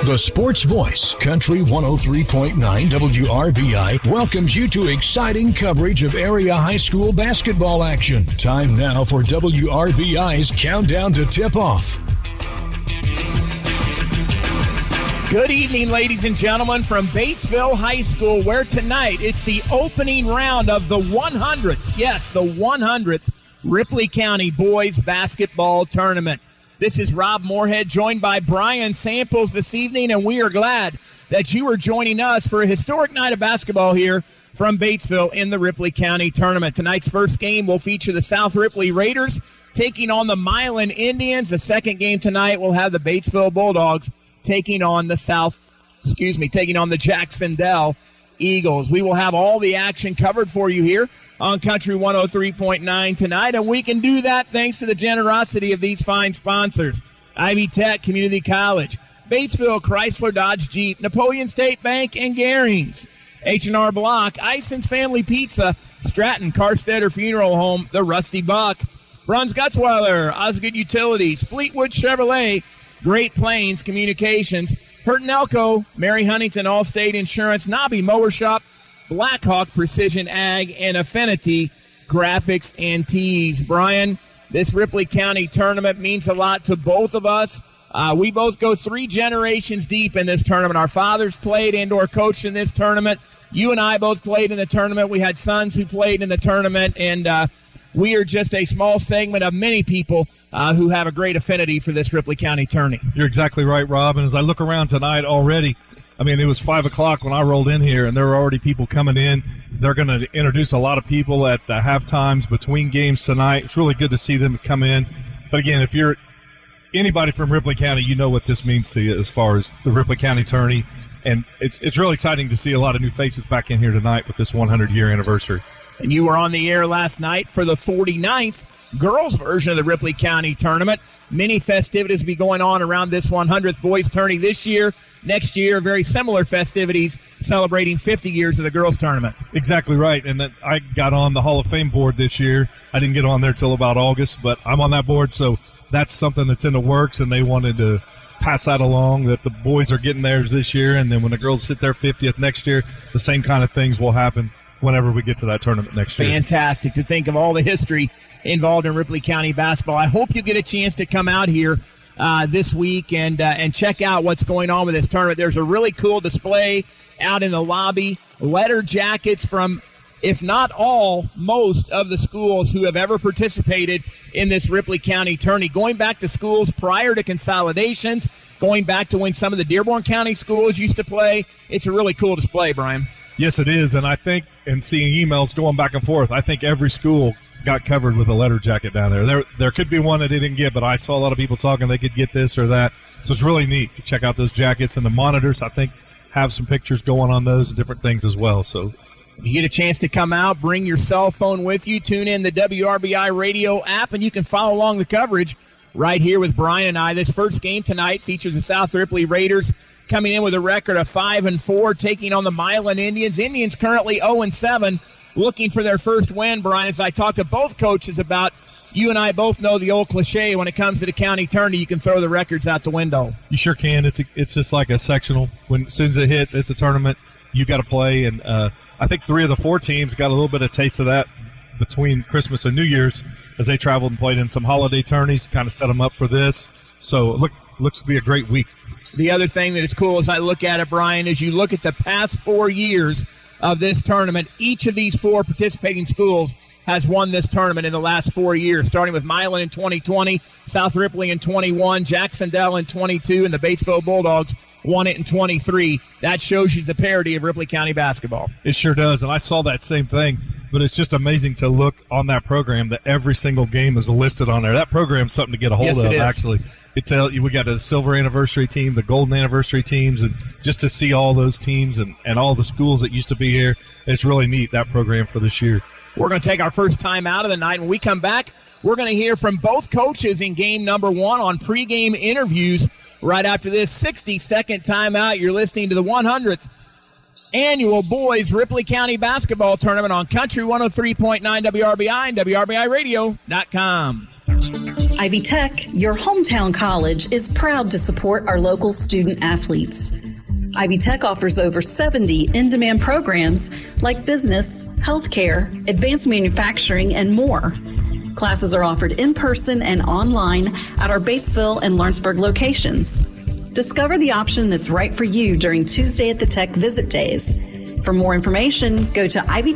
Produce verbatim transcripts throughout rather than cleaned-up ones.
The Sports Voice, Country one oh three point nine W R B I, welcomes you to exciting coverage of area high school basketball action. Time now for W R B I's Countdown to Tip-Off. Good evening, ladies and gentlemen, from Batesville High School, where tonight it's the opening round of the one hundredth, yes, the one hundredth Ripley County Boys Basketball Tournament. This is Rob Moorhead, joined by Brian Samples this evening, and we are glad that you are joining us for a historic night of basketball here from Batesville in the Ripley County Tournament. Tonight's first game will feature the South Ripley Raiders taking on the Milan Indians. The second game tonight will have the Batesville Bulldogs taking on the South, excuse me, taking on the Jacksonville Eagles. We will have all the action covered for you here on Country one oh three point nine tonight, and we can do that thanks to the generosity of these fine sponsors: Ivy Tech Community College, Batesville Chrysler Dodge Jeep, Napoleon State Bank, and Garings, H and R Block, Ison's Family Pizza, Stratton Carstetter Funeral Home, the Rusty Buck, Bruns Gutzweiler, Osgood Utilities, Fleetwood Chevrolet, Great Plains Communications, Hurton Elko, Mary Huntington Allstate Insurance, Nobby Mower Shop, Blackhawk Precision Ag, and Affinity Graphics and Tees. Brian, this Ripley County tournament means a lot to both of us. Uh, we both go three generations deep in this tournament. Our fathers played and or coached in this tournament. You and I both played in the tournament. We had sons who played in the tournament, and uh, we are just a small segment of many people uh, who have a great affinity for this Ripley County tourney. You're exactly right, Rob. And as I look around tonight already, I mean, it was five o'clock when I rolled in here, and there were already people coming in. They're going to introduce a lot of people at the half times between games tonight. It's really good to see them come in. But, again, if you're anybody from Ripley County, you know what this means to you as far as the Ripley County tourney. And it's it's really exciting to see a lot of new faces back in here tonight with this one hundred year anniversary. And you were on the air last night for the forty-ninth girls version of the Ripley County tournament. Many festivities will be going on around this one hundredth boys tourney this year. Next year, very similar festivities celebrating fifty years of the girls tournament. Exactly right. And then I got on the Hall of Fame board this year. I didn't get on there till about August, but I'm on that board, so that's something that's in the works, and they wanted to pass that along, that the boys are getting theirs this year, and then when the girls hit their fiftieth next year, the same kind of things will happen whenever we get to that tournament next year. Fantastic to think of all the history involved in Ripley County basketball. I hope you get a chance to come out here uh, this week and uh, and check out what's going on with this tournament. There's a really cool display out in the lobby, letter jackets from, if not all, most of the schools who have ever participated in this Ripley County tourney, going back to schools prior to consolidations, going back to when some of the Dearborn County schools used to play. It's a really cool display, Brian. Yes, it is, and I think, and seeing emails going back and forth, I think every school got covered with a letter jacket down there. There there could be one that they didn't get, but I saw a lot of people talking they could get this or that. So it's really neat to check out those jackets, and the monitors, I think, have some pictures going on those and different things as well. So if you get a chance to come out, bring your cell phone with you, tune in the W R B I radio app, and you can follow along the coverage right here with Brian and I. This first game tonight features the South Ripley Raiders coming in with a record of five and four, taking on the Milan Indians. Indians currently oh and seven, looking for their first win, Brian. As I talked to both coaches about, you and I both know the old cliche, when it comes to the county tourney, you can throw the records out the window. You sure can. It's a, it's just like a sectional. When as soon as it hits, it's a tournament. You got to play, and uh, I think three of the four teams got a little bit of taste of that between Christmas and New Year's as they traveled and played in some holiday tourneys, kind of set them up for this. So it look, looks to be a great week. The other thing that is cool as I look at it, Brian, is you look at the past four years of this tournament. Each of these four participating schools has won this tournament in the last four years, starting with Milan in twenty twenty, South Ripley in twenty-one, Jacksonville in twenty-two, and the Batesville Bulldogs won it in twenty-three. That shows you the parity of Ripley County basketball. It sure does, and I saw that same thing, but it's just amazing to look on that program that every single game is listed on there. That program's something to get a hold yes, of, it is. actually. It tell you we got a silver anniversary team, the golden anniversary teams, and just to see all those teams and, and all the schools that used to be here, it's really neat, that program for this year. We're going to take our first time out of the night. When we come back, we're going to hear from both coaches in game number one on pregame interviews right after this sixty-second timeout. You're listening to the one hundredth Annual Boys Ripley County Basketball Tournament on Country one oh three point nine W R B I and W R B I radio dot com. Ivy Tech, your hometown college, is proud to support our local student athletes. Ivy Tech offers over seventy in-demand programs like business, healthcare, advanced manufacturing, and more. Classes are offered in person and online at our Batesville and Lawrenceburg locations. Discover the option that's right for you during Tuesday at the Tech Visit Days. For more information, go to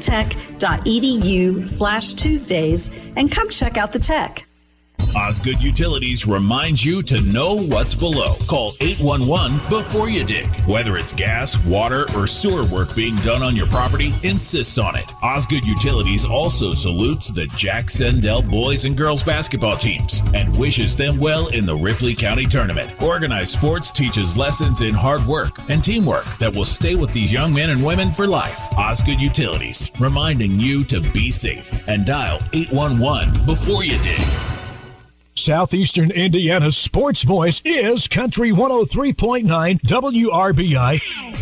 ivytech.edu slash Tuesdays and come check out the Tech. Osgood Utilities reminds you to know what's below. Call eight one one before you dig. Whether it's gas, water, or sewer work being done on your property, insists on it. Osgood Utilities also salutes the Jack Sendell boys and girls basketball teams and wishes them well in the Ripley County Tournament. Organized Sports teaches lessons in hard work and teamwork that will stay with these young men and women for life. Osgood Utilities, reminding you to be safe and dial eight one one before you dig. Southeastern Indiana's sports voice is Country one oh three point nine W R B I.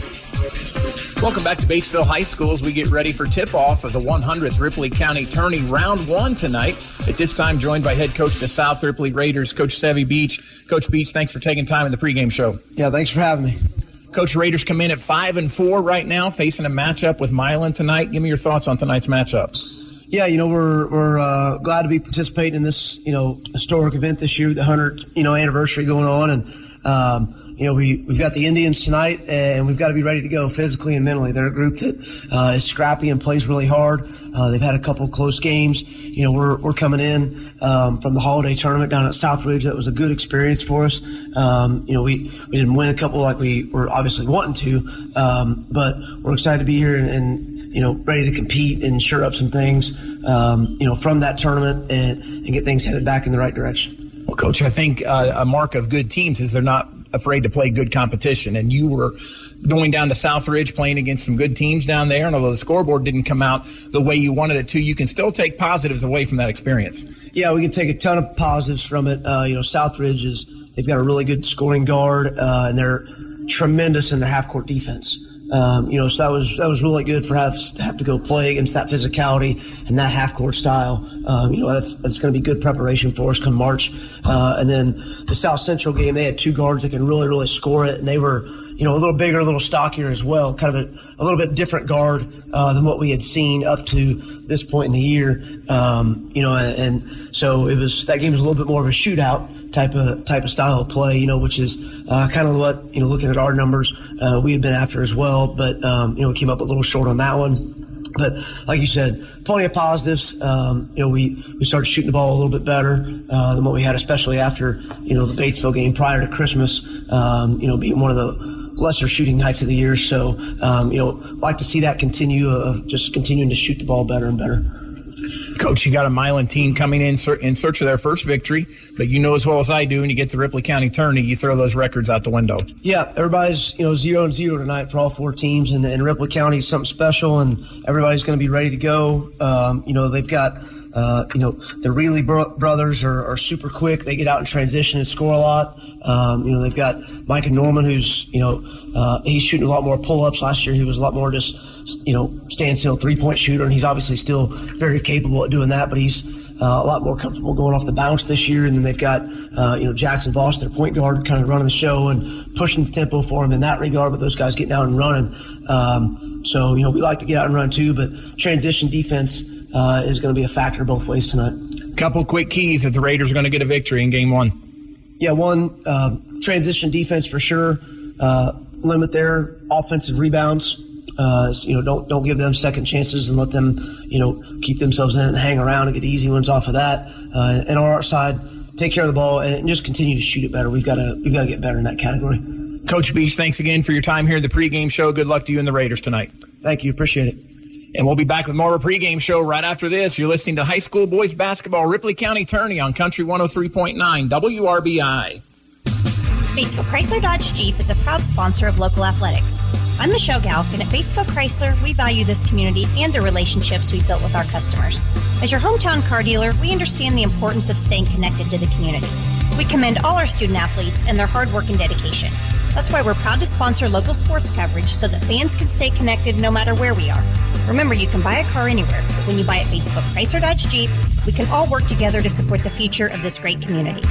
Welcome back to Batesville High School as we get ready for tip-off of the one hundredth Ripley County Tourney Round one tonight. At this time, joined by head coach of the South Ripley Raiders, Coach Sevy Beach. Coach Beach, thanks for taking time in the pregame show. Yeah, thanks for having me. Coach, Raiders come in at five and four right now, facing a matchup with Milan tonight. Give me your thoughts on tonight's matchup. Yeah, you know, we're we're uh, glad to be participating in this, you know, historic event this year, the hundredth, you know, anniversary going on. And, um, you know, we, we've got the Indians tonight, and we've got to be ready to go physically and mentally. They're a group that uh, is scrappy and plays really hard. Uh, they've had a couple of close games. You know, we're we're coming in um, from the holiday tournament down at Southridge. That was a good experience for us. Um, you know, we, we didn't win a couple like we were obviously wanting to, um, but we're excited to be here and, and you know, ready to compete and shore up some things, um, you know, from that tournament and, and get things headed back in the right direction. Well, Coach, I think uh, a mark of good teams is they're not afraid to play good competition. And you were going down to Southridge playing against some good teams down there. And although the scoreboard didn't come out the way you wanted it to, you can still take positives away from that experience. Yeah, we can take a ton of positives from it. Uh, you know, Southridge is, they've got a really good scoring guard, uh, and they're tremendous in their half-court defense. Um, you know, so that was that was really good for us to have to go play against that physicality and that half-court style. Um, you know, that's that's going to be good preparation for us come March. Uh, and then the South Central game, they had two guards that can really, really score it, and they were, you know, a little bigger, a little stockier as well, kind of a, a little bit different guard uh, than what we had seen up to this point in the year. Um, you know, and, and so it was that game was a little bit more of a shootout type of type of style of play, you know, which is uh, kind of what, you know, looking at our numbers, uh, we had been after as well, but um, you know, we came up a little short on that one. But like you said, plenty of positives. Um, you know, we, we started shooting the ball a little bit better uh, than what we had, especially after, you know, the Batesville game prior to Christmas, um, you know, being one of the lesser shooting nights of the year. So, um, you know, like to see that continue of just continuing to shoot the ball better and better. Coach, you got a Milan team coming in in search of their first victory, but you know as well as I do, when you get the Ripley County Tourney, you throw those records out the window. Yeah, everybody's, you know, zero and zero tonight for all four teams, and, and Ripley County is something special, and everybody's going to be ready to go. Um, you know, they've got, uh, you know, the Reilly bro- brothers are, are super quick. They get out in transition and score a lot. Um, you know, they've got Micah Norman, who's, you know, uh, he's shooting a lot more pull-ups. Last year he was a lot more just, you know, standstill three-point shooter, and he's obviously still very capable at doing that, but he's uh, a lot more comfortable going off the bounce this year. And then they've got, uh, you know, Jackson Voss, their point guard, kind of running the show and pushing the tempo for him in that regard, but those guys getting out and running. Um, so, you know, we like to get out and run too, but transition defense uh, is going to be a factor both ways tonight. Couple quick keys if the Raiders are going to get a victory in game one. Yeah, one, uh, transition defense for sure. Uh, limit their offensive rebounds. Uh, you know, don't don't give them second chances and let them, you know, keep themselves in and hang around and get easy ones off of that. Uh, and on our side, take care of the ball and just continue to shoot it better. We've got to we've got to get better in that category. Coach Beach, thanks again for your time here in the pregame show. Good luck to you and the Raiders tonight. Thank you. Appreciate it. And we'll be back with more of a pregame show right after this. You're listening to High School Boys Basketball, Ripley County Tourney on Country one oh three point nine W R B I. Batesville Chrysler Dodge Jeep is a proud sponsor of local athletics. I'm Michelle Galk, and at Batesville Chrysler, we value this community and the relationships we've built with our customers. As your hometown car dealer, we understand the importance of staying connected to the community. We commend all our student athletes and their hard work and dedication. That's why we're proud to sponsor local sports coverage so that fans can stay connected no matter where we are. Remember, you can buy a car anywhere, but when you buy at Batesville Chrysler Dodge Jeep, We can all work together to support the future of this great community.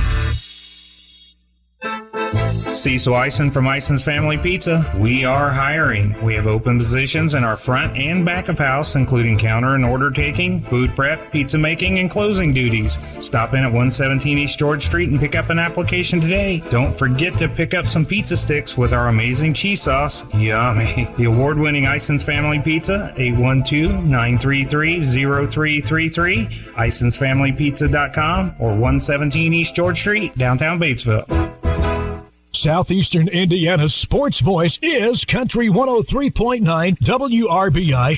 Cecil Eisen from Eisen's Family Pizza. We are hiring. We have open positions in our front and back of house, including counter and order taking, food prep, pizza making, and closing duties. Stop in at one seventeen East George Street and pick up an application today. Don't forget to pick up some pizza sticks with our amazing cheese sauce. Yummy. The award-winning Eisen's Family Pizza, eight one two, nine three three, zero three three three, eisens family pizza dot com, or one seventeen East George Street, downtown Batesville. Southeastern Indiana's sports voice is Country one oh three point nine W R B I.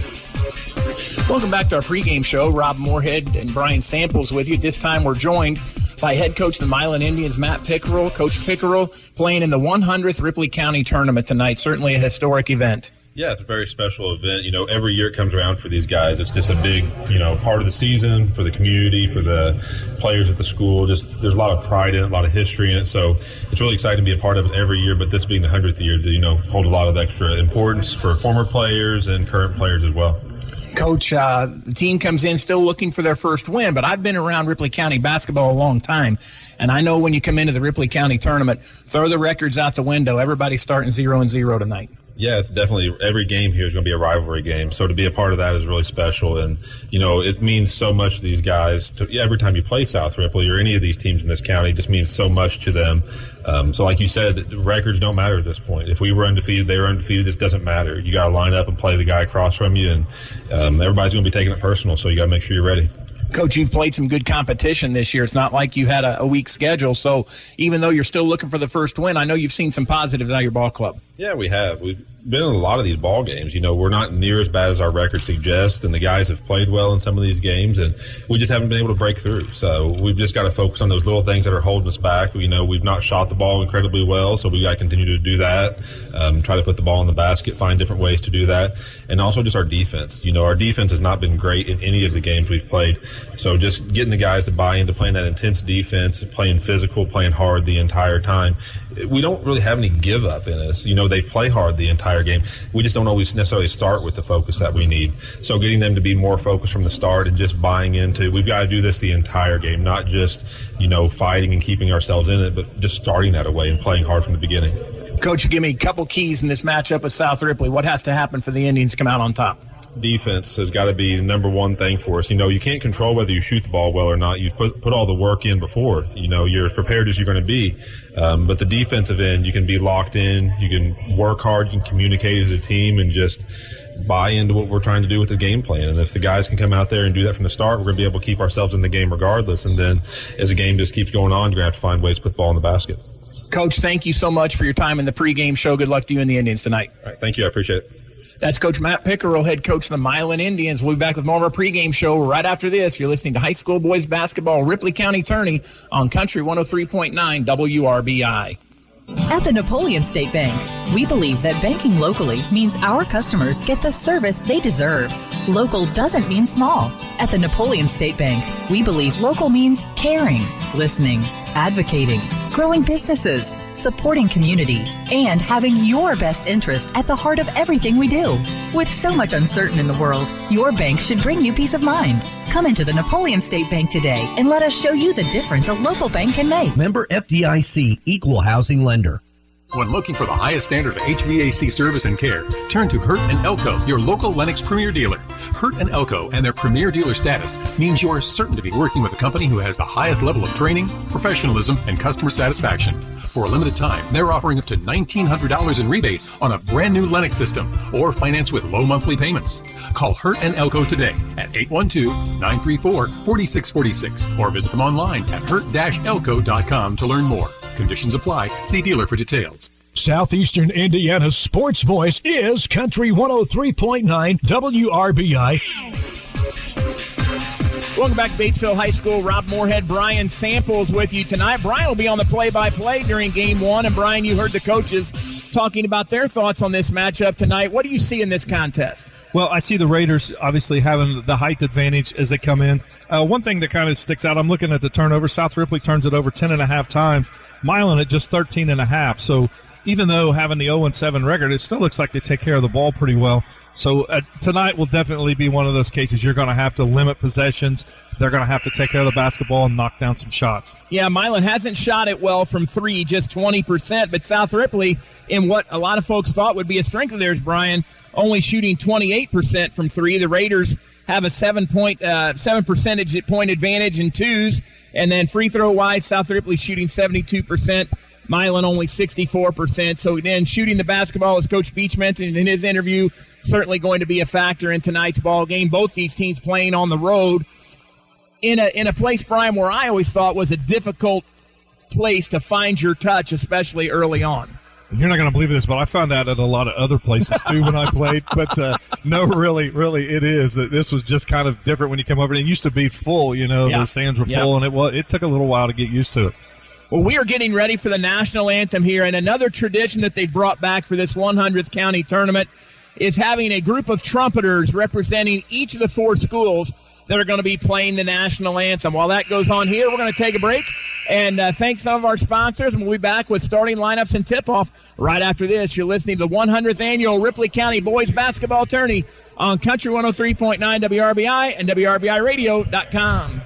Welcome back to our pregame show. Rob Moorhead and Brian Samples with you. This time we're joined by head coach of the Milan Indians, Matt Pickerel. Coach Pickerel playing in the one hundredth Ripley County tournament tonight. Certainly a historic event. Yeah, it's a very special event. You know, every year it comes around for these guys. It's just a big, you know, part of the season for the community, for the players at the school. Just there's a lot of pride in it, a lot of history in it. So it's really exciting to be a part of it every year. But this being the hundredth year, to, you know, hold a lot of extra importance for former players and current players as well. Coach, uh, the team comes in still looking for their first win, but I've been around Ripley County basketball a long time, and I know when you come into the Ripley County tournament, throw the records out the window. Everybody's starting zero and zero tonight. Yeah, it's definitely every game here is going to be a rivalry game. So to be a part of that is really special. And, you know, it means so much to these guys. To, every time you play South Ripley or any of these teams in this county, it just means so much to them. Um, so like you said, records don't matter at this point. If we were undefeated, they were undefeated, this doesn't matter. You got to line up and play the guy across from you. And um, everybody's going to be taking it personal, so you got to make sure you're ready. Coach, you've played some good competition this year. It's not like you had a, a weak schedule. So even though you're still looking for the first win, I know you've seen some positives out of your ball club. Yeah, we have. We've been in a lot of these ball games. You know, we're not near as bad as our record suggests, and the guys have played well in some of these games, and we just haven't been able to break through. So we've just got to focus on those little things that are holding us back. You know, we've not shot the ball incredibly well, so we got to continue to do that, um, try to put the ball in the basket, find different ways to do that, and also just our defense. You know, our defense has not been great in any of the games we've played, so just getting the guys to buy into playing that intense defense, playing physical, playing hard the entire time. We don't really have any give up in us. You know, they play hard the entire game. We just don't always necessarily start with the focus that we need. So getting them to be more focused from the start and just buying into, we've got to do this the entire game, not just, you know, fighting and keeping ourselves in it, but just starting that away and playing hard from the beginning. Coach, give me a couple keys in this matchup with South Ripley. What has to happen for the Indians to come out on top? Defense has got to be the number one thing for us. You know, you can't control whether you shoot the ball well or not. You've put, put all the work in before. You know, you're as prepared as you're going to be. Um, but the defensive end, you can be locked in. You can work hard. You can communicate as a team and just buy into what we're trying to do with the game plan. And if the guys can come out there and do that from the start, we're going to be able to keep ourselves in the game regardless. And then as the game just keeps going on, you're going to have to find ways to put the ball in the basket. Coach, thank you so much for your time in the pregame show. Good luck to you and the Indians tonight. All right, thank you. I appreciate it. That's Coach Matt Pickerel, head coach of the Milan Indians. We'll be back with more of our pregame show right after this. You're listening to High School Boys Basketball, Ripley County Tourney on Country one oh three point nine W R B I. At the Napoleon State Bank, we believe that banking locally means our customers get the service they deserve. Local doesn't mean small. At the Napoleon State Bank, we believe local means caring, listening, advocating, growing businesses, supporting community, and having your best interest at the heart of everything we do. With so much uncertain in the world, your bank should bring you peace of mind. Come into the Napoleon State Bank today and let us show you the difference a local bank can make. Member F D I C, Equal Housing Lender. When looking for the highest standard of H V A C service and care, turn to Hurt and Elko, your local Lennox Premier dealer. Hurt and Elko and their Premier dealer status means you're certain to be working with a company who has the highest level of training, professionalism, and customer satisfaction. For a limited time, they're offering up to nineteen hundred dollars in rebates on a brand new Lennox system or finance with low monthly payments. Call Hurt and Elko today at eight one two, nine three four, four six four six or visit them online at hurt dash elko dot com to learn more. Conditions apply. See dealer for details. Southeastern Indiana's sports voice is Country one oh three point nine W R B I. Welcome back to Batesville High School. Rob Moorhead, Brian Samples with you tonight. Brian will be on the play-by-play during game one. And, Brian, you heard the coaches talking about their thoughts on this matchup tonight. What do you see in this contest? Well, I see the Raiders obviously having the height advantage as they come in. Uh, one thing that kind of sticks out, I'm looking at the turnover. South Ripley turns it over ten and a half times. Milan at just thirteen and a half. So even though having the oh and seven record, it still looks like they take care of the ball pretty well. So uh, tonight will definitely be one of those cases you're going to have to limit possessions. They're going to have to take care of the basketball and knock down some shots. Yeah, Milan hasn't shot it well from three, just twenty percent. But South Ripley, in what a lot of folks thought would be a strength of theirs, Brian, only shooting twenty-eight percent from three. The Raiders have a seven point, uh, seven percentage point advantage in twos. And then free throw wise, South Ripley shooting seventy-two percent. Milan only sixty-four percent. So then shooting the basketball, as Coach Beach mentioned in his interview, certainly going to be a factor in tonight's ball game. Both these teams playing on the road in a in a place, Brian, where I always thought was a difficult place to find your touch, especially early on. You're not going to believe this, but I found that at a lot of other places too when I played. But uh, no, really, really, it is that this was just kind of different when you come over. It used to be full, you know, yeah. the stands were yeah. full, and it was it took a little while to get used to it. Well, we are getting ready for the national anthem here, and another tradition that they brought back for this one hundredth county tournament is having a group of trumpeters representing each of the four schools that are going to be playing the national anthem. While that goes on here, we're going to take a break and uh, thank some of our sponsors, and we'll be back with starting lineups and tip-off right after this. You're listening to the one hundredth Annual Ripley County Boys Basketball Tourney on Country one oh three point nine W R B I and W R B I radio dot com.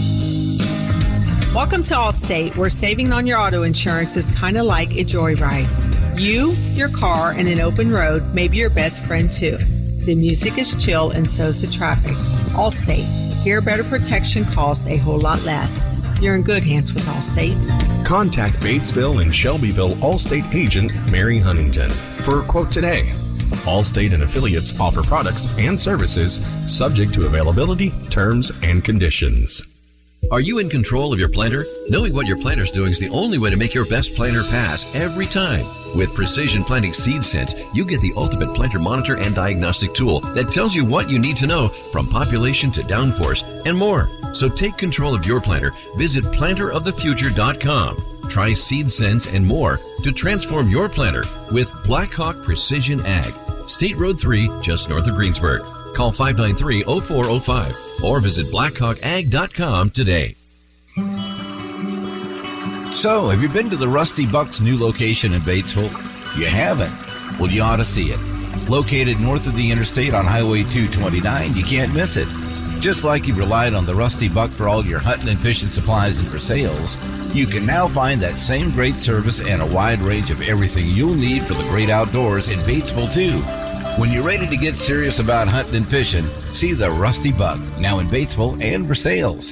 Welcome to Allstate, where saving on your auto insurance is kind of like a joyride. You, your car, and an open road may be your best friend, too. The music is chill, and so's the traffic. Allstate. Here, better protection costs a whole lot less. You're in good hands with Allstate. Contact Batesville and Shelbyville Allstate agent Mary Huntington for a quote today. Allstate and affiliates offer products and services subject to availability, terms, and conditions. Are you in control of your planter? Knowing what your planter's doing is the only way to make your best planter pass every time. With Precision Planting Seed Sense, you get the ultimate planter monitor and diagnostic tool that tells you what you need to know, from population to downforce and more. So take control of your planter. Visit planter of the future dot com. Try Seed Sense and more to transform your planter with Blackhawk Precision Ag. State Road three, just north of Greensburg. Call five nine three, oh four oh five or visit blackhawk ag dot com today. So, have you been to the Rusty Buck's new location in Batesville? You haven't? Well, you ought to see it. Located north of the interstate on Highway two twenty-nine, you can't miss it. Just like you relied on the Rusty Buck for all your hunting and fishing supplies and for sales, you can now find that same great service and a wide range of everything you'll need for the great outdoors in Batesville, too. When you're ready to get serious about hunting and fishing, see the Rusty Buck, now in Batesville and Versailles.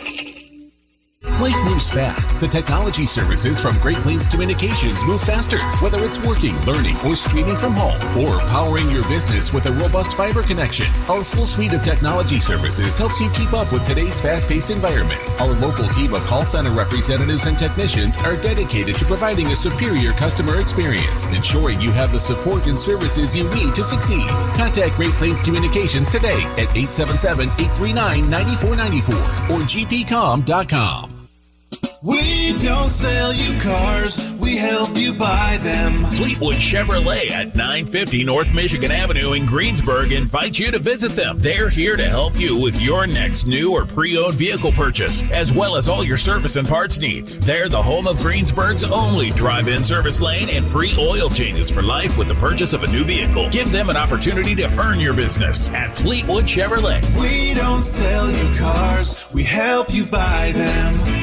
Life moves fast. The technology services from Great Plains Communications move faster. Whether it's working, learning, or streaming from home, or powering your business with a robust fiber connection, our full suite of technology services helps you keep up with today's fast-paced environment. Our local team of call center representatives and technicians are dedicated to providing a superior customer experience, ensuring you have the support and services you need to succeed. Contact Great Plains Communications today at eight seven seven, eight three nine, nine four nine four or g p com dot com. We don't sell you cars, we help you buy them. Fleetwood Chevrolet at nine fifty North Michigan Avenue in Greensburg invites you to visit them. They're here to help you with your next new or pre-owned vehicle purchase, as well as all your service and parts needs. They're the home of Greensburg's only drive-in service lane and free oil changes for life with the purchase of a new vehicle. Give them an opportunity to earn your business at Fleetwood Chevrolet. We don't sell you cars, we help you buy them.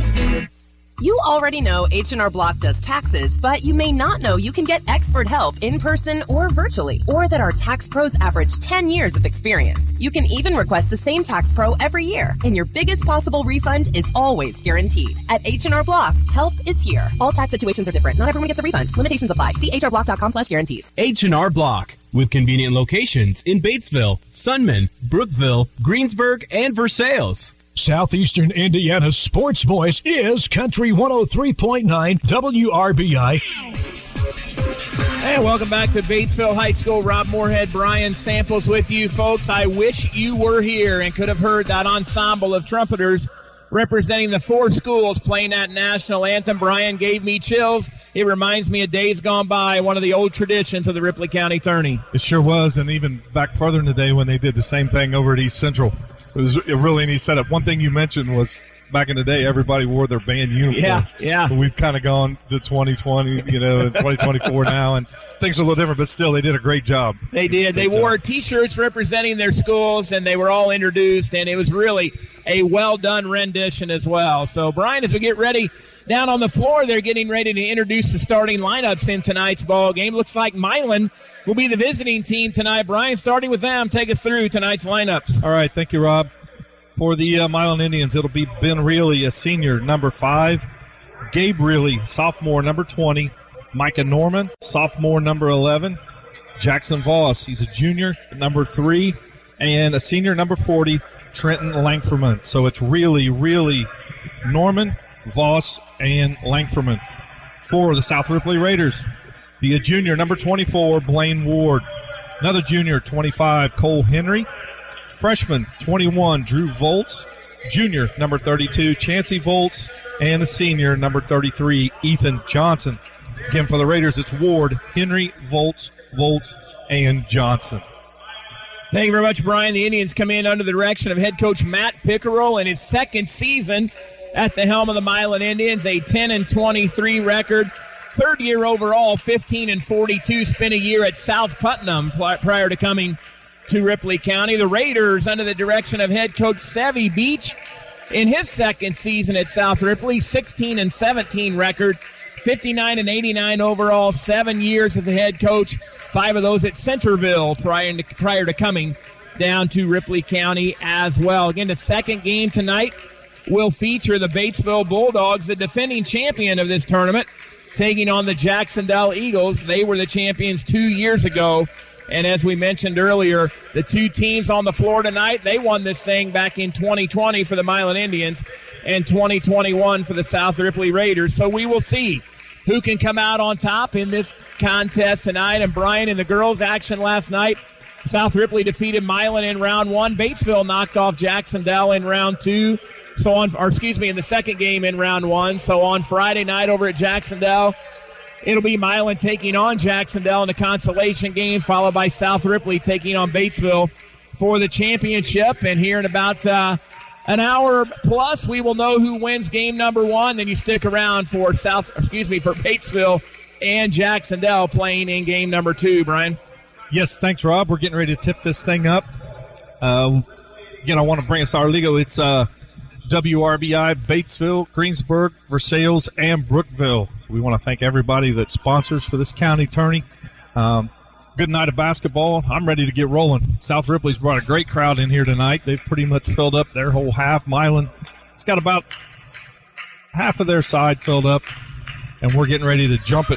You already know H and R Block does taxes, but you may not know you can get expert help in person or virtually, or that our tax pros average ten years of experience. You can even request the same tax pro every year, and your biggest possible refund is always guaranteed. At H and R Block, help is here. All tax situations are different. Not everyone gets a refund. Limitations apply. See h r block dot com slash guarantees. H and R Block, with convenient locations in Batesville, Sunman, Brookville, Greensburg, and Versailles. Southeastern Indiana's sports voice is Country one oh three point nine W R B I. Hey, welcome back to Batesville High School. Rob Moorhead, Brian Samples with you, folks. I wish you were here and could have heard that ensemble of trumpeters representing the four schools playing that national anthem. Brian gave me chills. It reminds me of days gone by, one of the old traditions of the Ripley County Tourney. It sure was, and even back further in the day when they did the same thing over at East Central. It was a really neat setup. One thing you mentioned was back in the day, everybody wore their band uniforms. Yeah, yeah. But we've kind of gone to twenty twenty, you know, and twenty twenty-four now, and things are a little different, but still, they did a great job. They did. They wore T-shirts representing their schools, and they were all introduced, and it was really a well-done rendition as well. So, Brian, as we get ready down on the floor, they're getting ready to introduce the starting lineups in tonight's ball game. Looks like Milan will be the visiting team tonight. Brian, starting with them, take us through tonight's lineups. All right, thank you, Rob. For the uh, Milan Indians, it'll be Ben Reilly, a senior, number five. Gabe Reilly, sophomore, number twenty. Micah Norman, sophomore, number eleven. Jackson Voss, he's a junior, number three. And a senior, number forty, Trenton Langferman. So it's Reilly, Reilly, Norman, Voss, and Langferman. For the South Ripley Raiders, be a junior, number twenty-four, Blaine Ward. Another junior, twenty-five, Cole Henry. Freshman, twenty-one, Drew Volts. Junior, number thirty-two, Chancey Volts. And a senior, number thirty-three, Ethan Johnson. Again, for the Raiders, it's Ward, Henry, Volts, Volts, and Johnson. Thank you very much, Brian. The Indians come in under the direction of head coach Matt Pickerel in his second season at the helm of the Milan Indians, a ten and twenty-three record. Third year overall, fifteen and forty-two. Spent a year at South Putnam prior to coming to Ripley County. The Raiders, under the direction of head coach Sevy Beach, in his second season at South Ripley, sixteen and seventeen record, fifty-nine and eighty-nine overall, seven years as a head coach, five of those at Centerville prior to, prior to coming down to Ripley County as well. Again, the second game tonight will feature the Batesville Bulldogs, the defending champion of this tournament, taking on the Jacksonville Eagles. They were the champions two years ago. And as we mentioned earlier, the two teams on the floor tonight, they won this thing back in twenty twenty for the Milan Indians and twenty twenty-one for the South Ripley Raiders. So we will see who can come out on top in this contest tonight. And Brian, in the girls' action last night, South Ripley defeated Milan in round one. Batesville knocked off Jacksonville in round two. So on, or excuse me, in the second game in round one. So on Friday night over at Jacksonville, it'll be Milan taking on Jacksonville in the consolation game, followed by South Ripley taking on Batesville for the championship. And here in about uh, an hour plus, we will know who wins game number one. Then you stick around for South, excuse me, for Batesville and Jacksonville playing in game number two. Brian. Yes, thanks, Rob. We're getting ready to tip this thing up. Uh, again, I want to bring us our legal. It's uh, W R B I, Batesville, Greensburg, Versailles, and Brookville. We want to thank everybody that sponsors for this county tourney. Um, good night of basketball. I'm ready to get rolling. South Ripley's brought a great crowd in here tonight. They've pretty much filled up their whole half. Milan, it's got about half of their side filled up, and we're getting ready to jump it.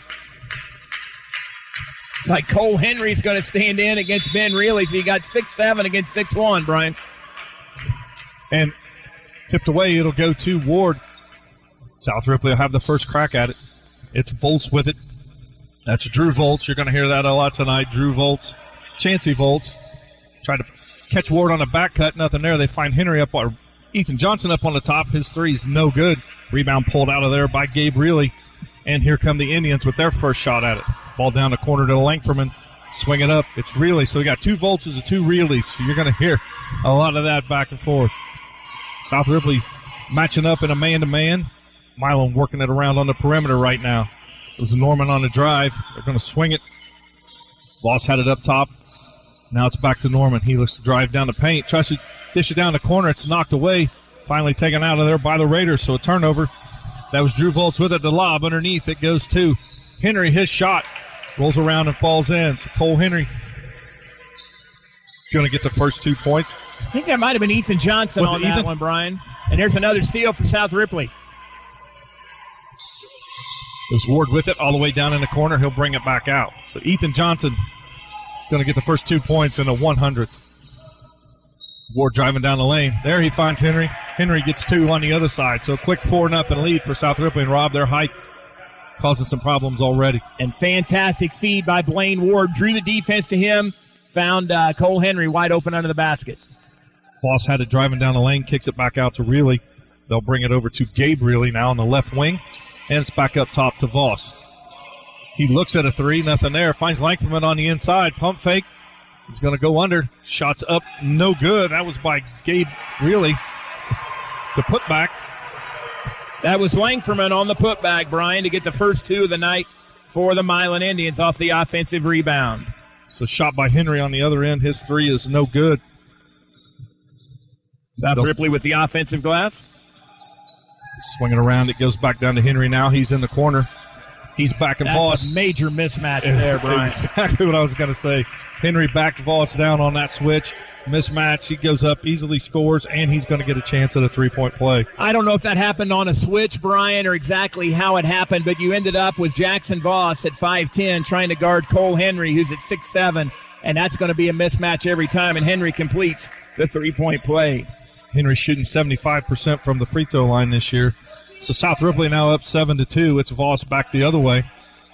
It's like Cole Henry's going to stand in against Ben Reilly, so you got six seven against six one, Brian. And tipped away, it'll go to Ward. South Ripley will have the first crack at it. It's Volts with it. That's Drew Volts. You're going to hear that a lot tonight. Drew Volts. Chancey Volts. Tried to catch Ward on a back cut. Nothing there. They find Henry up, or Ethan Johnson up on the top. His three's no good. Rebound pulled out of there by Gabe Reilly. And here come the Indians with their first shot at it. Ball down the corner to Langferman. Swing it up. It's Reilly. So we got two Voltses and two Reillys. So you're going to hear a lot of that back and forth. South Ripley matching up in a man-to-man. Milan working it around on the perimeter right now. It was Norman on the drive. They're going to swing it. Voss had it up top. Now it's back to Norman. He looks to drive down the paint. Tries to dish it down the corner. It's knocked away. Finally taken out of there by the Raiders. So a turnover. That was Drew Volts with it. The lob underneath. It goes to Henry. His shot rolls around and falls in. So Cole Henry going to get the first two points. I think that might have been Ethan Johnson was on that Ethan? one, Brian. And there's another steal for South Ripley. It was Ward with it all the way down in the corner. He'll bring it back out. So Ethan Johnson going to get the first two points in the one hundredth. Ward driving down the lane. There he finds Henry. Henry gets two on the other side. So a quick four nothing lead for South Ripley. And Rob, their height causing some problems already. And fantastic feed by Blaine Ward. Drew the defense to him. Found uh, Cole Henry wide open under the basket. Voss had it driving down the lane. Kicks it back out to Reilly. They'll bring it over to Gabe Reilly now on the left wing. And it's back up top to Voss. He looks at a three. Nothing there. Finds Langferman on the inside. Pump fake. He's going to go under. Shots up. No good. That was by Gabe Reilly. The putback. That was Langferman on the putback, Brian, to get the first two of the night for the Milan Indians off the offensive rebound. So shot by Henry on the other end. His three is no good. South Ripley with the offensive glass. Swinging around. It goes back down to Henry now. He's in the corner. He's backing That's Voss. A major mismatch there, Brian. Exactly what I was going to say. Henry backed Voss down on that switch. Mismatch. He goes up, easily scores, and he's going to get a chance at a three-point play. I don't know if that happened on a switch, Brian, or exactly how it happened, but you ended up with Jackson Voss at five ten trying to guard Cole Henry, who's at six seven, and that's going to be a mismatch every time, and Henry completes the three-point play. Henry's shooting seventy-five percent from the free throw line this year. So South Ripley now up seven to two. It's Voss back the other way.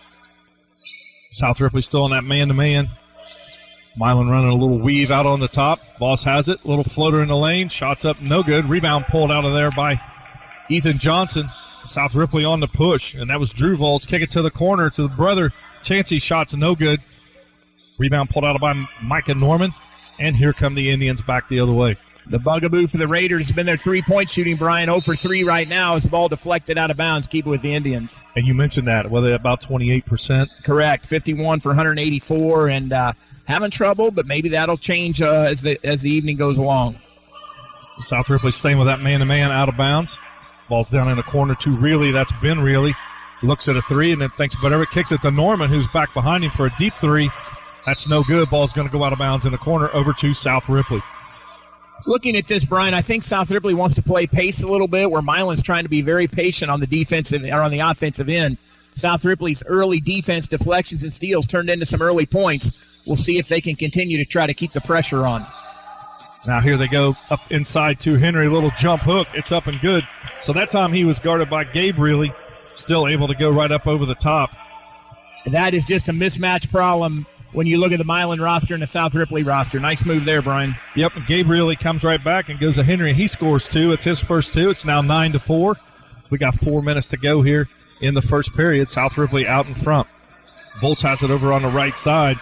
South Ripley still in that man-to-man. Milan running a little weave out on the top. Voss has it. Little floater in the lane. Shots up, no good. Rebound pulled out of there by Ethan Johnson. South Ripley on the push, and that was Drew Volz. Kick it to the corner to the brother. Chancey, shots no good. Rebound pulled out by Micah Norman. And here come the Indians back the other way. The bugaboo for the Raiders has been their three-point shooting, Brian. zero for three right now as the ball deflected out of bounds. Keep it with the Indians. And you mentioned that. Well, they're about twenty-eight percent. Correct. fifty-one for one eighty-four, and uh, having trouble, but maybe that'll change uh, as the as the evening goes along. South Ripley staying with that man-to-man out of bounds. Ball's down in the corner to Reilly. That's Ben Reilly. Looks at a three and then thinks about it. Kicks it to Norman, who's back behind him for a deep three. That's no good. Ball's going to go out of bounds in the corner over to South Ripley. Looking at this, Brian, I think South Ripley wants to play pace a little bit, where Milan's trying to be very patient on the defensive or on the offensive end. South Ripley's early defense deflections and steals turned into some early points. We'll see if they can continue to try to keep the pressure on. Now here they go up inside to Henry. Little jump hook. It's up and good. So that time he was guarded by Gabe Reilly. Still able to go right up over the top. And that is just a mismatch problem when you look at the Milan roster and the South Ripley roster. Nice move there, Brian. Yep, Gabe Reilly comes right back and goes to Henry, and he scores two. It's his first two. It's now nine to four. We got four minutes to go here in the first period. South Ripley out in front. Volz has it over on the right side.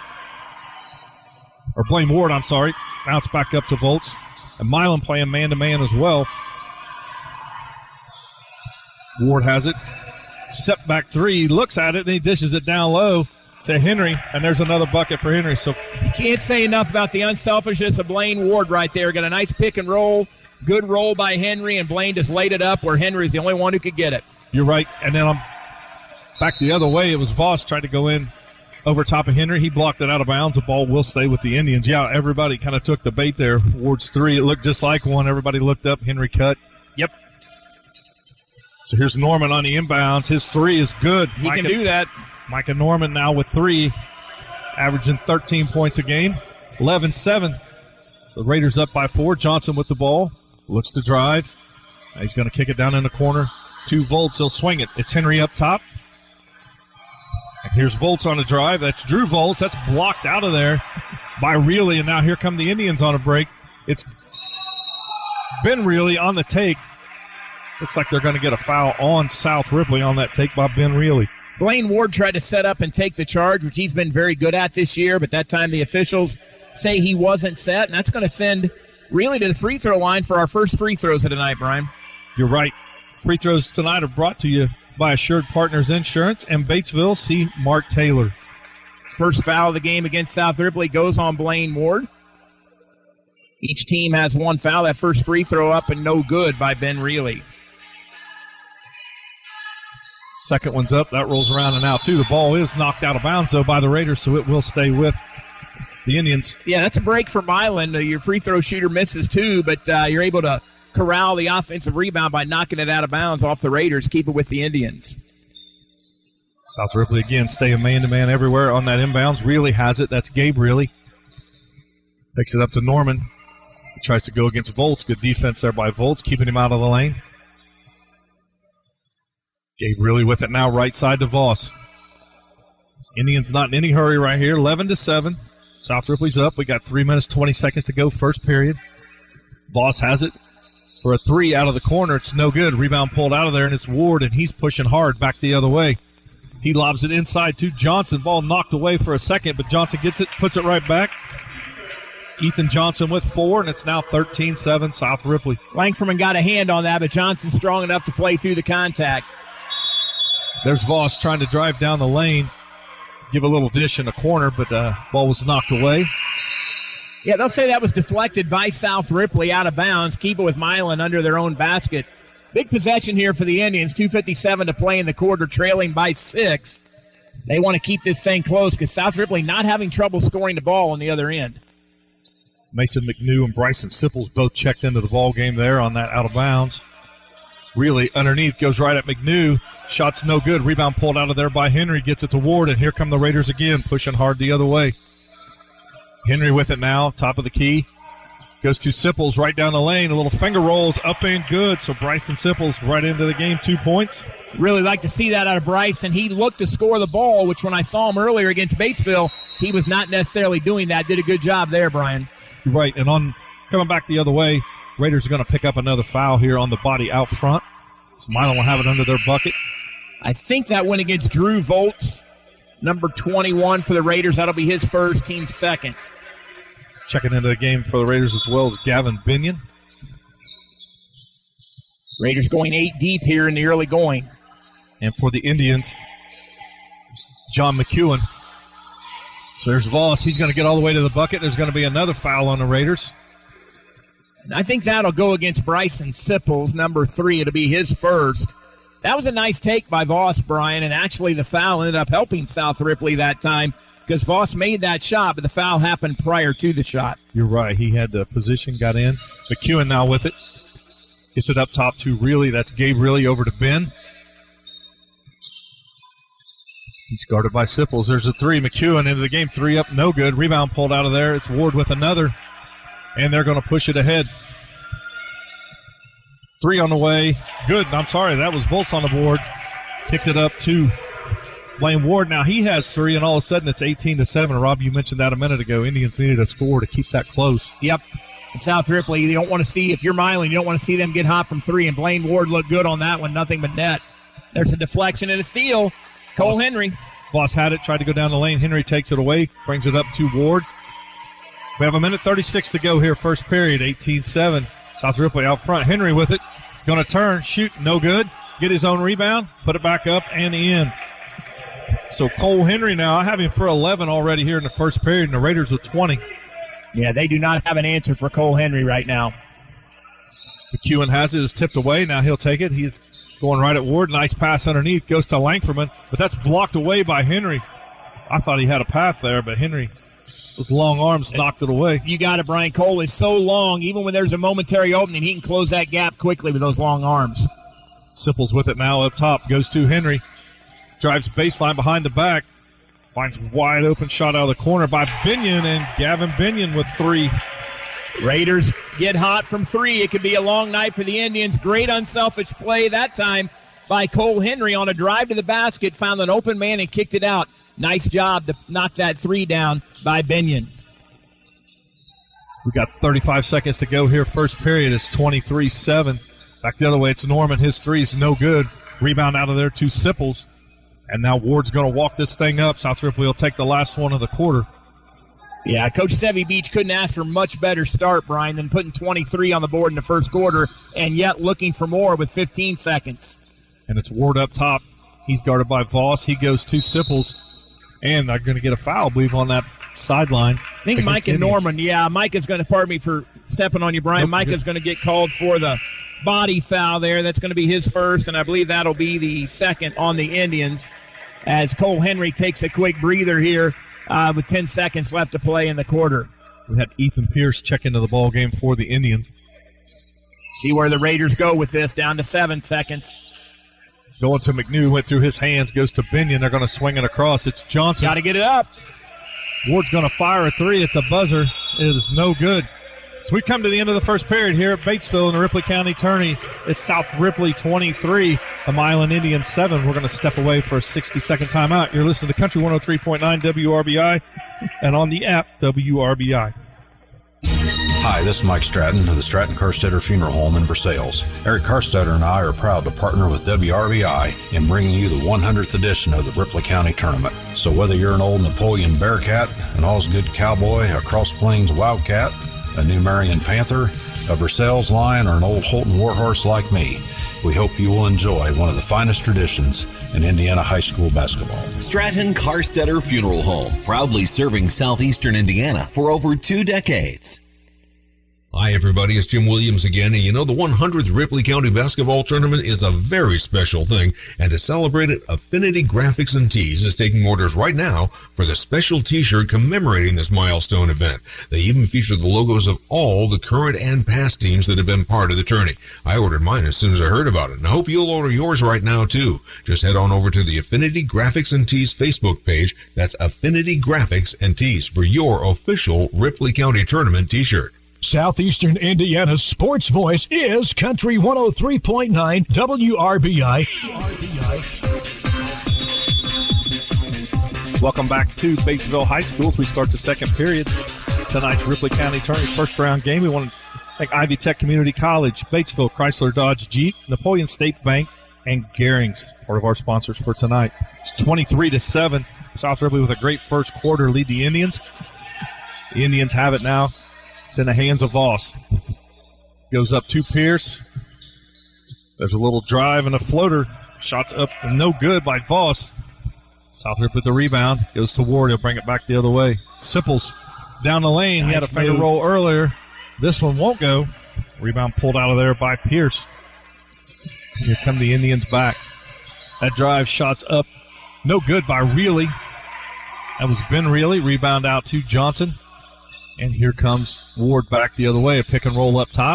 Or Blaine Ward, I'm sorry. Bounce back up to Volz. And Milan playing man-to-man as well. Ward has it. Step back three. He looks at it, and he dishes it down low to Henry, and there's another bucket for Henry. So you can't say enough about the unselfishness of Blaine Ward right there. Got a nice pick and roll, good roll by Henry, and Blaine just laid it up where Henry's the only one who could get it. You're right. And then I'm back the other way. It was Voss tried to go in over top of Henry. He blocked it out of bounds. The ball will stay with the Indians. Yeah, everybody kind of took the bait there. Ward's three. It looked just like one. Everybody looked up. Henry cut. Yep. So here's Norman on the inbounds. His three is good. He Micah, can do that. Micah Norman now with three, averaging thirteen points a game, eleven seven. So the Raiders up by four. Johnson with the ball. Looks to drive. Now he's going to kick it down in the corner. Two Volts. He'll swing it. It's Henry up top. And here's Volts on a drive. That's Drew Volts. That's blocked out of there by Reilly. And now here come the Indians on a break. It's Ben Reilly on the take. Looks like they're going to get a foul on South Ripley on that take by Ben Reilly. Blaine Ward tried to set up and take the charge, which he's been very good at this year, but that time the officials say he wasn't set, and that's going to send Reilly to the free throw line for our first free throws of the night, Brian. You're right. Free throws tonight are brought to you by Assured Partners Insurance and Batesville. See Mark Taylor. First foul of the game against South Ripley goes on Blaine Ward. Each team has one foul. That first free throw up and no good by Ben Reilly. Second one's up. That rolls around and out, too. The ball is knocked out of bounds, though, by the Raiders, so it will stay with the Indians. Yeah, that's a break for Milan. Uh, your free throw shooter misses, too, but uh, you're able to corral the offensive rebound by knocking it out of bounds off the Raiders. Keep it with the Indians. South Ripley, again, staying man-to-man everywhere on that inbounds. Reilly has it. That's Gabe Reilly. Picks it up to Norman. He tries to go against Volts. Good defense there by Volts, keeping him out of the lane. Gabe Reilly with it now, right side to Voss. Indians not in any hurry right here, eleven to seven. South Ripley's up. We got three minutes, twenty seconds to go, first period. Voss has it for a three out of the corner. It's no good. Rebound pulled out of there, and it's Ward, and he's pushing hard back the other way. He lobs it inside to Johnson. Ball knocked away for a second, but Johnson gets it, puts it right back. Ethan Johnson with four, and it's now thirteen seven South Ripley. Langford got a hand on that, but Johnson's strong enough to play through the contact. There's Voss trying to drive down the lane, give a little dish in the corner, but the uh, ball was knocked away. Yeah, they'll say that was deflected by South Ripley out of bounds. Keep it with Milan under their own basket. Big possession here for the Indians. two fifty-seven to play in the quarter, trailing by six. They want to keep this thing close because South Ripley not having trouble scoring the ball on the other end. Mason McNew and Bryson Sipples both checked into the ball game there on that out of bounds. Really underneath, goes right at McNew. Shot's no good. Rebound pulled out of there by Henry. Gets it to Ward, and here come the Raiders again, pushing hard the other way. Henry with it now, top of the key. Goes to Sipples right down the lane. A little finger rolls up and good. So Bryson Sipples right into the game, two points. Really like to see that out of Bryson. He looked to score the ball, which when I saw him earlier against Batesville, he was not necessarily doing that. Did a good job there, Brian. Right, and on coming back the other way, Raiders are going to pick up another foul here on the body out front. So Milan will have it under their bucket. I think that went against Drew Volts, number twenty-one for the Raiders. That'll be his first, team second. Checking into the game for the Raiders as well as Gavin Binion. Raiders going eight deep here in the early going. And for the Indians, John McEwen. So there's Voss. He's going to get all the way to the bucket. There's going to be another foul on the Raiders. And I think that'll go against Bryson Sipples, number three. It'll be his first. That was a nice take by Voss, Brian, and actually the foul ended up helping South Ripley that time because Voss made that shot, but the foul happened prior to the shot. You're right. He had the position, got in. McEwen now with it. Gets it up top to Reilly. That's Gabe Reilly over to Ben. He's guarded by Sipples. There's a three. McEwen into the game. Three up, no good. Rebound pulled out of there. It's Ward with another. And they're going to push it ahead. Three on the way. Good. I'm sorry. That was Volts on the board. Kicked it up to Blaine Ward. Now he has three, and all of a sudden it's eighteen to seven. Rob, you mentioned that a minute ago. Indians needed a score to keep that close. Yep. And South Ripley, you don't want to see, if you're Milan, you don't want to see them get hot from three. And Blaine Ward looked good on that one. Nothing but net. There's a deflection and a steal. Cole Voss, Henry. Voss had it, tried to go down the lane. Henry takes it away, brings it up to Ward. We have a minute thirty-six to go here, first period, eighteen seven. South Ripley out front. Henry with it. Going to turn, shoot, no good. Get his own rebound, put it back up and in. So Cole Henry now, I have him for eleven already here in the first period, and the Raiders with twenty. Yeah, they do not have an answer for Cole Henry right now. McEwen has it, is tipped away. Now he'll take it. He's going right at Ward. Nice pass underneath. Goes to Langford, but that's blocked away by Henry. I thought he had a path there, but Henry, those long arms knocked it away. You got it, Brian. Cole is so long. Even when there's a momentary opening, he can close that gap quickly with those long arms. Sipples with it now up top. Goes to Henry. Drives baseline behind the back. Finds wide open shot out of the corner by Binion, and Gavin Binion with three. Raiders get hot from three. It could be a long night for the Indians. Great unselfish play that time by Cole Henry on a drive to the basket. Found an open man and kicked it out. Nice job to knock that three down by Binion. We've got thirty-five seconds to go here. First period is twenty-three seven. Back the other way, it's Norman. His three is no good. Rebound out of there to Sipples. And now Ward's going to walk this thing up. South Ripley will take the last one of the quarter. Yeah, Coach Sevy Beach couldn't ask for a much better start, Brian, than putting twenty-three on the board in the first quarter, and yet looking for more with fifteen seconds. And it's Ward up top. He's guarded by Voss. He goes to Sipples. And they're going to get a foul, I believe, on that sideline. I think Mike and Norman, yeah, Mike is going to, pardon me for stepping on you, Brian. Nope, Mike is going to get called for the body foul there. That's going to be his first, and I believe that'll be the second on the Indians as Cole Henry takes a quick breather here uh, with ten seconds left to play in the quarter. We had Ethan Pierce check into the ball game for the Indians. See where the Raiders go with this, down to seven seconds. Going to McNew, went through his hands, goes to Binion. They're going to swing it across. It's Johnson. Got to get it up. Ward's going to fire a three at the buzzer. It is no good. So we come to the end of the first period here at Batesville in the Ripley County Tourney. It's South Ripley twenty-three, the Milan Indians seven. We're going to step away for a sixty-second timeout. You're listening to Country one oh three point nine W R B I and on the app W R B I. Hi, this is Mike Stratton of the Stratton Carstetter Funeral Home in Versailles. Eric Carstetter and I are proud to partner with W R B I in bringing you the one hundredth edition of the Ripley County Tournament. So whether you're an old Napoleon Bearcat, an Osgood Cowboy, a Cross Plains Wildcat, a New Marion Panther, a Versailles Lion, or an old Holton Warhorse like me, we hope you will enjoy one of the finest traditions in Indiana high school basketball. Stratton Carstetter Funeral Home, proudly serving southeastern Indiana for over two decades. Hi everybody, it's Jim Williams again, and you know the one hundredth Ripley County Basketball Tournament is a very special thing, and to celebrate it, Affinity Graphics and Tees is taking orders right now for the special t-shirt commemorating this milestone event. They even feature the logos of all the current and past teams that have been part of the tourney. I ordered mine as soon as I heard about it, and I hope you'll order yours right now too. Just head on over to the Affinity Graphics and Tees Facebook page, that's Affinity Graphics and Tees, for your official Ripley County Tournament t-shirt. Southeastern Indiana's sports voice is Country one oh three point nine W R B I. Welcome back to Batesville High School as we start the second period. Tonight's Ripley County Tourney first round game. We want to thank Ivy Tech Community College, Batesville, Chrysler Dodge Jeep, Napoleon State Bank, and Garings, part of our sponsors for tonight. It's twenty-three to seven. South Ripley with a great first quarter lead the Indians. The Indians have it now. It's in the hands of Voss. Goes up to Pierce. There's a little drive and a floater. Shots up and no good by Voss. South Ripley with the rebound. Goes to Ward. He'll bring it back the other way. Sipples down the lane. Nice he had a finger move. roll earlier. This one won't go. Rebound pulled out of there by Pierce. Here come the Indians back. That drive, shots up. No good by Reilly. That was Ben Reilly. Rebound out to Johnson. And here comes Ward back the other way, a pick and roll up top.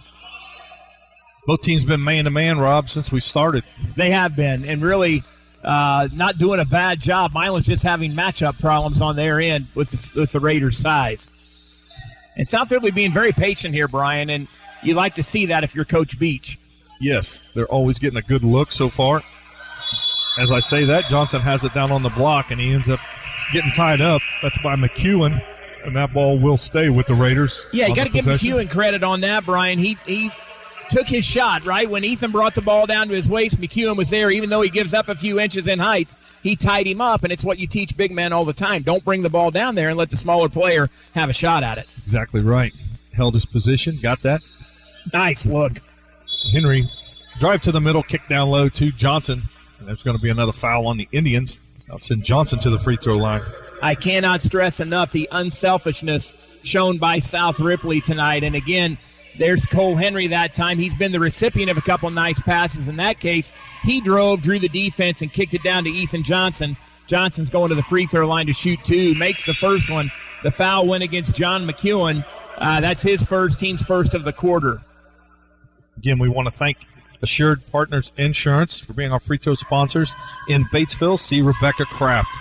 Both teams been man-to-man, Rob, since we started. They have been, and really uh, not doing a bad job. Milan's just having matchup problems on their end with the, with the Raiders' size. And South Ripley being very patient here, Brian, and you like to see that if you're Coach Beach. Yes, they're always getting a good look so far. As I say that, Johnson has it down on the block, and he ends up getting tied up. That's by McEwen. And that ball will stay with the Raiders. Yeah, you got to give McEwen credit on that, Brian. He he took his shot, right? When Ethan brought the ball down to his waist, McEwen was there. Even though he gives up a few inches in height, he tied him up, and it's what you teach big men all the time. Don't bring the ball down there and let the smaller player have a shot at it. Exactly right. Held his position. Got that? Nice look. Henry, drive to the middle, kick down low to Johnson. And there's going to be another foul on the Indians. I'll send Johnson to the free throw line. I cannot stress enough the unselfishness shown by South Ripley tonight. And again, there's Cole Henry that time. He's been the recipient of a couple nice passes. In that case, he drove, drew the defense, and kicked it down to Ethan Johnson. Johnson's going to the free throw line to shoot two, makes the first one. The foul went against John McEwen. Uh, that's his first, team's first of the quarter. Again, we want to thank Assured Partners Insurance for being our free throw sponsors in Batesville. See Rebecca Kraft.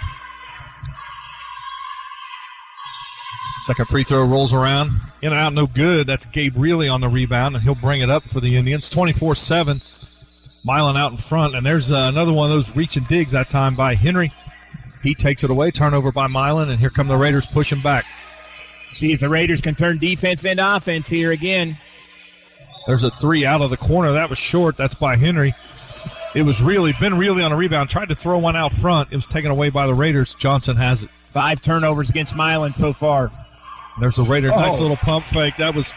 Second free throw rolls around. In and out, no good. That's Gabe Reilly on the rebound, and he'll bring it up for the Indians. twenty-four seven. Milan out in front, and there's uh, another one of those reach and digs that time by Henry. He takes it away. Turnover by Milan, and here come the Raiders pushing back. See if the Raiders can turn defense into offense here again. There's a three out of the corner. That was short. That's by Henry. It was really Ben Reilly on a rebound. Tried to throw one out front. It was taken away by the Raiders. Johnson has it. Five turnovers against Milan so far. There's a Raider. Oh. Nice little pump fake. That was,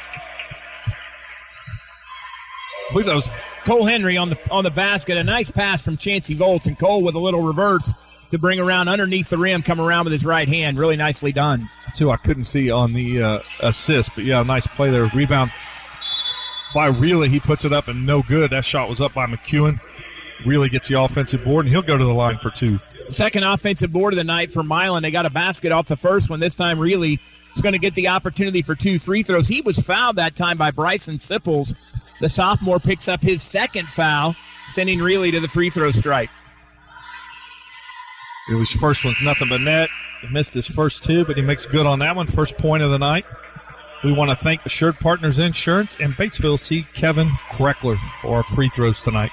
I believe that was Cole Henry on the on the basket. A nice pass from Chancey Volts, and Cole with a little reverse to bring around underneath the rim, come around with his right hand. Really nicely done. That's who I couldn't see on the uh, assist, but yeah, nice play there. Rebound by Reilly. He puts it up and no good. That shot was up by McEwen. Reilly gets the offensive board, and he'll go to the line for two. Second offensive board of the night for Milan. They got a basket off the first one. This time Reilly is going to get the opportunity for two free throws. He was fouled that time by Bryson Sipples. The sophomore picks up his second foul, sending Reilly to the free throw stripe. It was first one, nothing but net. He missed his first two, but he makes good on that one. First point of the night. We want to thank Assured Partners Insurance and Batesville. See Kevin Kreckler for our free throws tonight.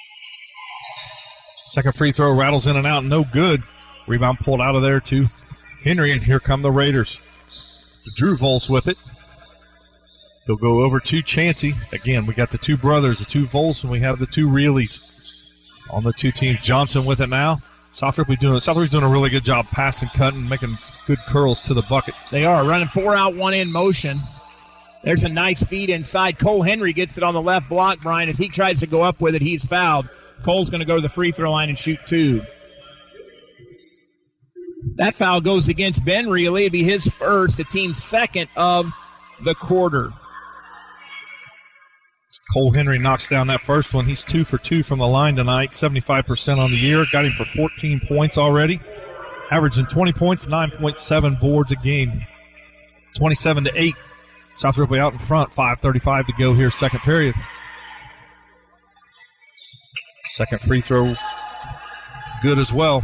Second free throw rattles in and out, no good. Rebound pulled out of there to Henry, and here come the Raiders. Drew Volz with it. He'll go over to Chansey. Again, we got the two brothers, the two Volz, and we have the two Reillys on the two teams. Johnson with it now. South Ripley doing South Ripley doing a really good job passing, cutting, making good curls to the bucket. They are running four out, one in motion. There's a nice feed inside. Cole Henry gets it on the left block, Brian. As he tries to go up with it, he's fouled. Cole's going to go to the free throw line and shoot two. That foul goes against Ben Reilly. It'll be his first, the team's second of the quarter. Cole Henry knocks down that first one. He's two for two from the line tonight, seventy-five percent on the year. Got him for fourteen points already, averaging twenty points, nine point seven boards a game. twenty-seven to eight. South Ripley out in front, five thirty-five to go here, second period. Second free throw, good as well.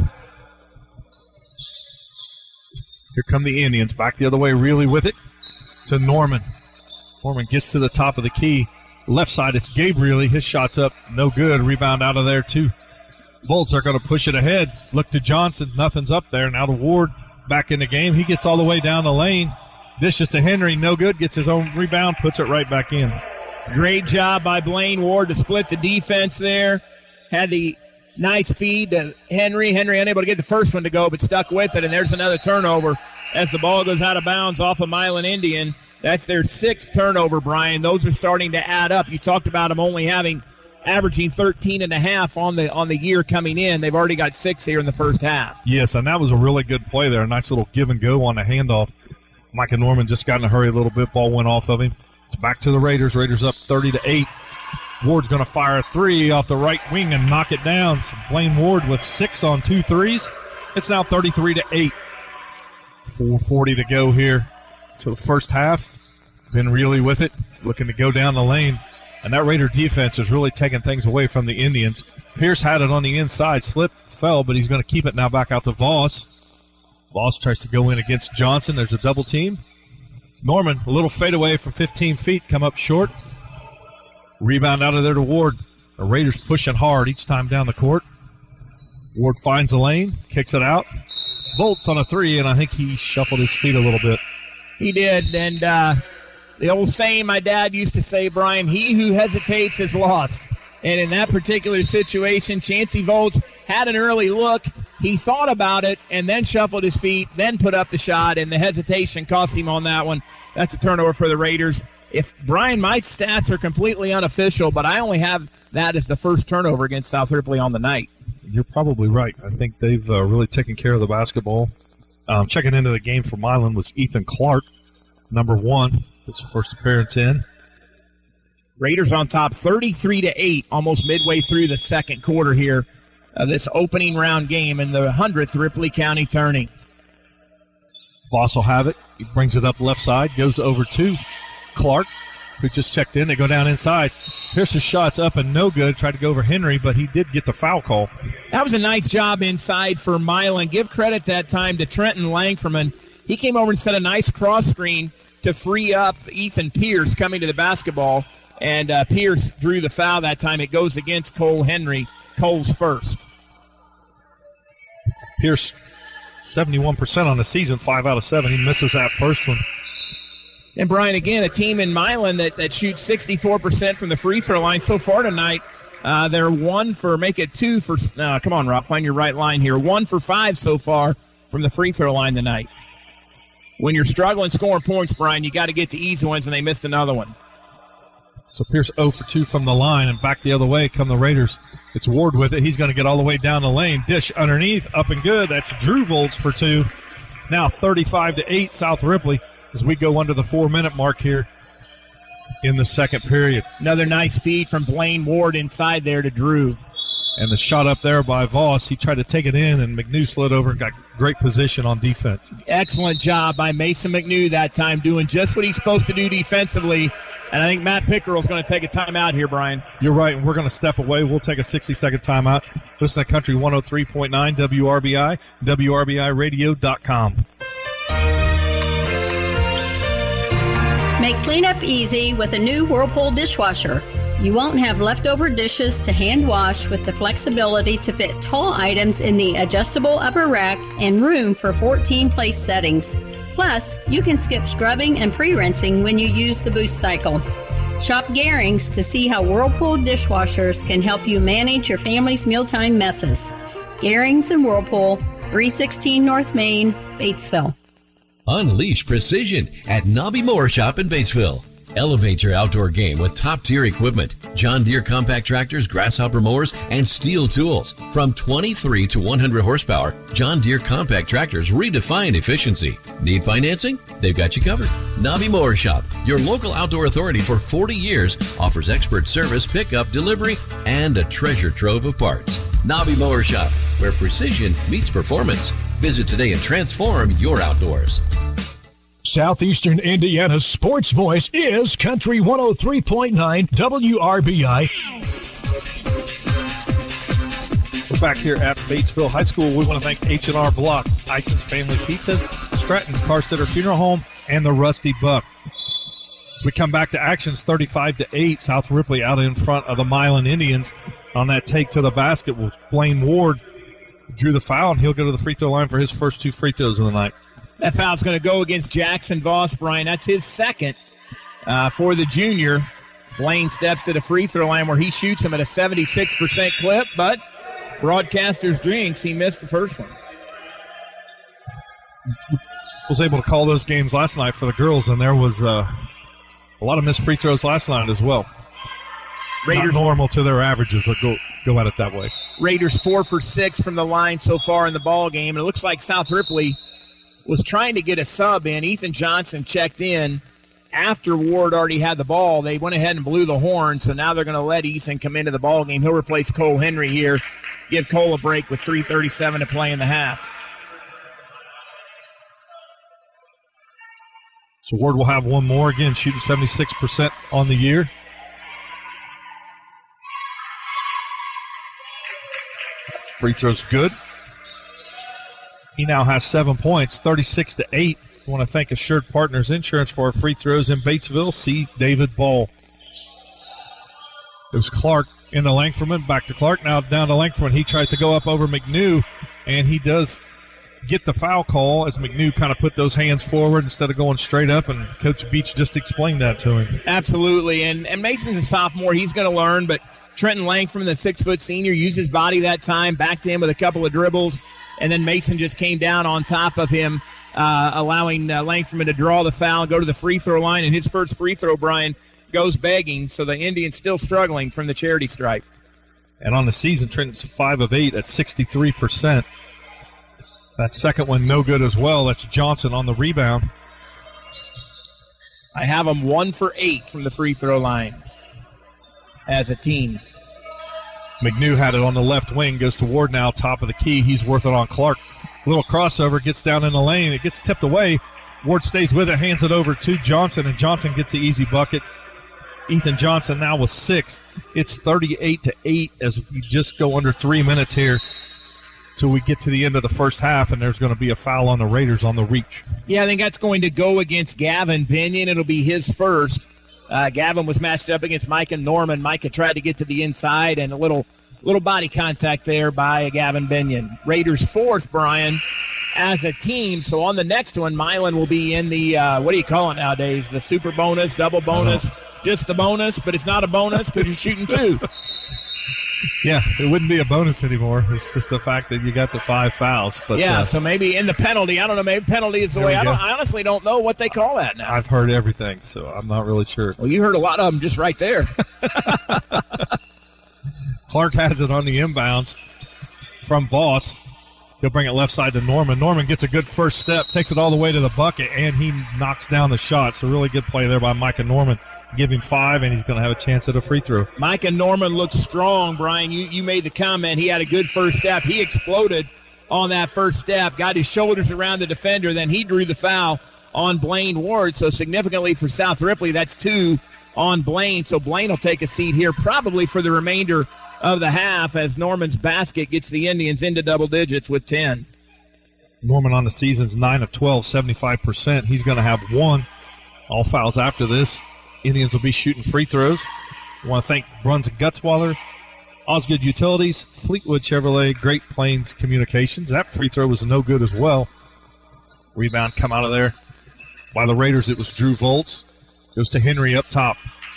Here come the Indians, back the other way, really with it to Norman. Norman gets to the top of the key. Left side, it's Gabe Reilly. His shot's up, no good. Rebound out of there, too. Volts are going to push it ahead. Look to Johnson. Nothing's up there. Now to Ward back in the game. He gets all the way down the lane. Dishes to Henry. No good. Gets his own rebound. Puts it right back in. Great job by Blaine Ward to split the defense there. Had the nice feed to Henry. Henry unable to get the first one to go, but stuck with it. And there's another turnover as the ball goes out of bounds off of Milan Indian. That's their sixth turnover, Brian. Those are starting to add up. You talked about them only having averaging thirteen and a half on the on the year coming in. They've already got six here in the first half. Yes, and that was a really good play there. A nice little give and go on the handoff. Micah Norman just got in a hurry a little bit. Ball went off of him. It's back to the Raiders. Raiders up thirty to eight. Ward's going to fire a three off the right wing and knock it down. So Blaine Ward with six on two threes. It's now thirty-three to eight. four forty to go here to the first half. Ben Reilly with it, looking to go down the lane. And that Raider defense is really taking things away from the Indians. Pierce had it on the inside, slipped, fell, but he's going to keep it now back out to Voss. Voss tries to go in against Johnson. There's a double team. Norman, a little fadeaway from fifteen feet, come up short. Rebound out of there to Ward. The Raiders pushing hard each time down the court. Ward finds the lane, kicks it out. Volts on a three, and I think he shuffled his feet a little bit. He did, and uh, the old saying my dad used to say, Brian, he who hesitates is lost. And in that particular situation, Chansey Volts had an early look. He thought about it and then shuffled his feet, then put up the shot, and the hesitation cost him on that one. That's a turnover for the Raiders. If, Brian, my stats are completely unofficial, but I only have that as the first turnover against South Ripley on the night. You're probably right. I think they've uh, really taken care of the basketball. Um, checking into the game for Milan was Ethan Clark, number one, his first appearance in. Raiders on top thirty-three to eight, almost midway through the second quarter here of this opening round game in the hundredth Ripley County tourney. Voss will have it. He brings it up left side, goes over to Clark, who just checked in. They go down inside. Pierce's shot's up and no good. Tried to go over Henry, but he did get the foul call. That was a nice job inside for Milan. Give credit that time to Trenton Langferman. He came over and set a nice cross screen to free up Ethan Pierce coming to the basketball. And uh, Pierce drew the foul that time. It goes against Cole Henry. Cole's first. Pierce, seventy-one percent on the season, five out of seven. He misses that first one. And, Brian, again, a team in Milan that, that shoots sixty-four percent from the free throw line so far tonight. Uh, they're one for, make it two for, uh, come on, Rob, find your right line here. One for five so far from the free throw line tonight. When you're struggling scoring points, Brian, you got to get to easy ones, and they missed another one. So Pierce zero for two from the line, and back the other way come the Raiders. It's Ward with it. He's going to get all the way down the lane. Dish underneath, up and good. That's Drew Volts for two. Now thirty-five to eight, South Ripley, as we go under the four-minute mark here in the second period. Another nice feed from Blaine Ward inside there to Drew. And the shot up there by Voss, he tried to take it in, and McNew slid over and got great position on defense. Excellent job by Mason McNew that time, doing just what he's supposed to do defensively. And I think Matt Pickerel's going to take a timeout here, Brian. You're right, and we're going to step away. We'll take a sixty-second timeout. Listen to Country one oh three point nine W R B I, W R B I radio dot com. Make cleanup easy with a new Whirlpool dishwasher. You won't have leftover dishes to hand wash with the flexibility to fit tall items in the adjustable upper rack and room for fourteen place settings. Plus, you can skip scrubbing and pre-rinsing when you use the boost cycle. Shop Garings to see how Whirlpool dishwashers can help you manage your family's mealtime messes. Garings and Whirlpool, three sixteen North Main, Batesville. Unleash precision at Nobby Mower Shop in Batesville. Elevate your outdoor game with top-tier equipment, John Deere compact tractors, grasshopper mowers, and steel tools. From twenty-three to one hundred horsepower, John Deere compact tractors redefine efficiency. Need financing? They've got you covered. Nobby Mower Shop, your local outdoor authority for forty years, offers expert service, pickup, delivery, and a treasure trove of parts. Nobby Mower Shop, where precision meets performance. Visit today and transform your outdoors. Southeastern Indiana's sports voice is Country one oh three point nine W R B I. We're back here at Batesville High School. We want to thank H and R Block, Ison's Family Pizza, Stratton Carstetter Funeral Home, and the Rusty Buck. As we come back to actions, thirty-five to eight, South Ripley out in front of the Milan Indians on that take to the basket. Was Blaine Ward drew the foul, and he'll go to the free throw line for his first two free throws of the night. That foul's going to go against Jackson Voss, Brian. That's his second uh, for the junior. Blaine steps to the free throw line where he shoots him at a seventy-six percent clip, but broadcaster's drinks, he missed the first one. Was able to call those games last night for the girls, and there was uh, a lot of missed free throws last night as well. Raiders, not normal to their averages. I'll go, go at it that way. Raiders four for six from the line so far in the ball game. And it looks like South Ripley was trying to get a sub in. Ethan Johnson checked in after Ward already had the ball. They went ahead and blew the horn, so now they're going to let Ethan come into the ball game. He'll replace Cole Henry here, give Cole a break with three thirty-seven to play in the half. So Ward will have one more, again, shooting seventy-six percent on the year. Free throw's good. He now has seven points, thirty-six to eight. I want to thank Assured Partners Insurance for our free throws in Batesville. See David Ball. It was Clark into Langfordman. Back to Clark. Now down to Langfordman. He tries to go up over McNew, and he does get the foul call as McNew kind of put those hands forward instead of going straight up, and Coach Beach just explained that to him. Absolutely, and, and Mason's a sophomore. He's going to learn, but Trenton Langfordman, the six-foot senior, used his body that time, backed in with a couple of dribbles, and then Mason just came down on top of him, uh, allowing uh, Langfordman to draw the foul, go to the free throw line, and his first free throw, Brian, goes begging, so the Indians still struggling from the charity stripe. And on the season, Trenton's five of eight at sixty-three percent. That second one no good as well. That's Johnson on the rebound. I have them one for eight from the free throw line as a team. McNew had it on the left wing, goes to Ward now, top of the key. He's worth it on Clark. Little crossover, gets down in the lane. It gets tipped away. Ward stays with it, hands it over to Johnson, and Johnson gets the easy bucket. Ethan Johnson now with six. It's thirty-eight to eight as we just go under three minutes here till we get to the end of the first half, and there's going to be a foul on the Raiders on the reach. Yeah, I think that's going to go against Gavin Binion. It'll be his first. Uh, Gavin was matched up against Micah Norman. Micah tried to get to the inside, and a little little body contact there by Gavin Binion. Raiders fourth, Brian, as a team. So on the next one, Milan will be in the, uh, what do you call it nowadays? The super bonus, double bonus, just the bonus, but it's not a bonus because you're shooting two. Yeah, it wouldn't be a bonus anymore. It's just the fact that you got the five fouls. But yeah, uh, so maybe in the penalty, I don't know, maybe penalty is the way. I, don't, I honestly don't know what they call that now. I've heard everything, so I'm not really sure. Well, you heard a lot of them just right there. Clark has it on the inbounds from Voss. He'll bring it left side to Norman. Norman gets a good first step, takes it all the way to the bucket, and he knocks down the shot. So really good play there by Micah Norman. Give him five, and he's going to have a chance at a free throw. Micah Norman looks strong, Brian. You you made the comment. He had a good first step. He exploded on that first step, got his shoulders around the defender, then he drew the foul on Blaine Ward. So significantly for South Ripley, that's two on Blaine. So Blaine will take a seat here probably for the remainder of the half as Norman's basket gets the Indians into double digits with ten. Norman on the season's nine of twelve, seventy-five percent. He's going to have one. All fouls after this. Indians will be shooting free throws. I want to thank Bruns and Gutzweiler, Osgood Utilities, Fleetwood Chevrolet, Great Plains Communications. That free throw was no good as well. Rebound come out of there by the Raiders. It was Drew Volts. Goes to Henry up top.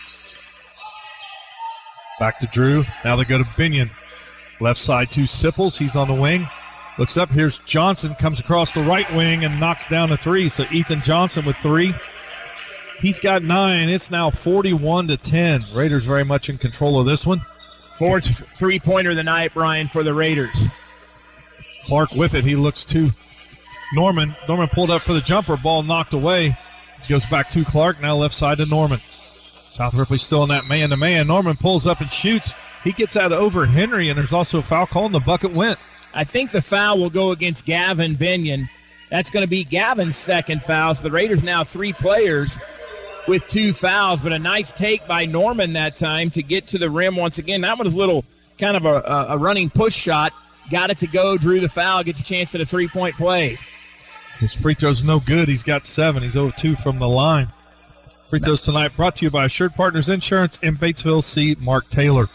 Back to Drew. Now they go to Binion. Left side to Sipples. He's on the wing. Looks up. Here's Johnson. Comes across the right wing and knocks down a three. So Ethan Johnson with three. He's got nine. It's now forty-one to ten. Raiders very much in control of this one. Fourth three-pointer of the night, Brian, for the Raiders. Clark with it. He looks to Norman. Norman pulled up for the jumper. Ball knocked away. Goes back to Clark. Now left side to Norman. South Ripley still in that man-to-man. Norman pulls up and shoots. He gets out over Henry, and there's also a foul call, and the bucket went. I think the foul will go against Gavin Binion. That's going to be Gavin's second foul. So the Raiders now three players with two fouls, but a nice take by Norman that time to get to the rim once again. That was a little kind of a, a running push shot. Got it to go, drew the foul, gets a chance at a three-point play. His free throw's no good. He's got seven. He's oh two from the line. Free throws tonight brought to you by Assured Partners Insurance in Batesville. See Mark Taylor.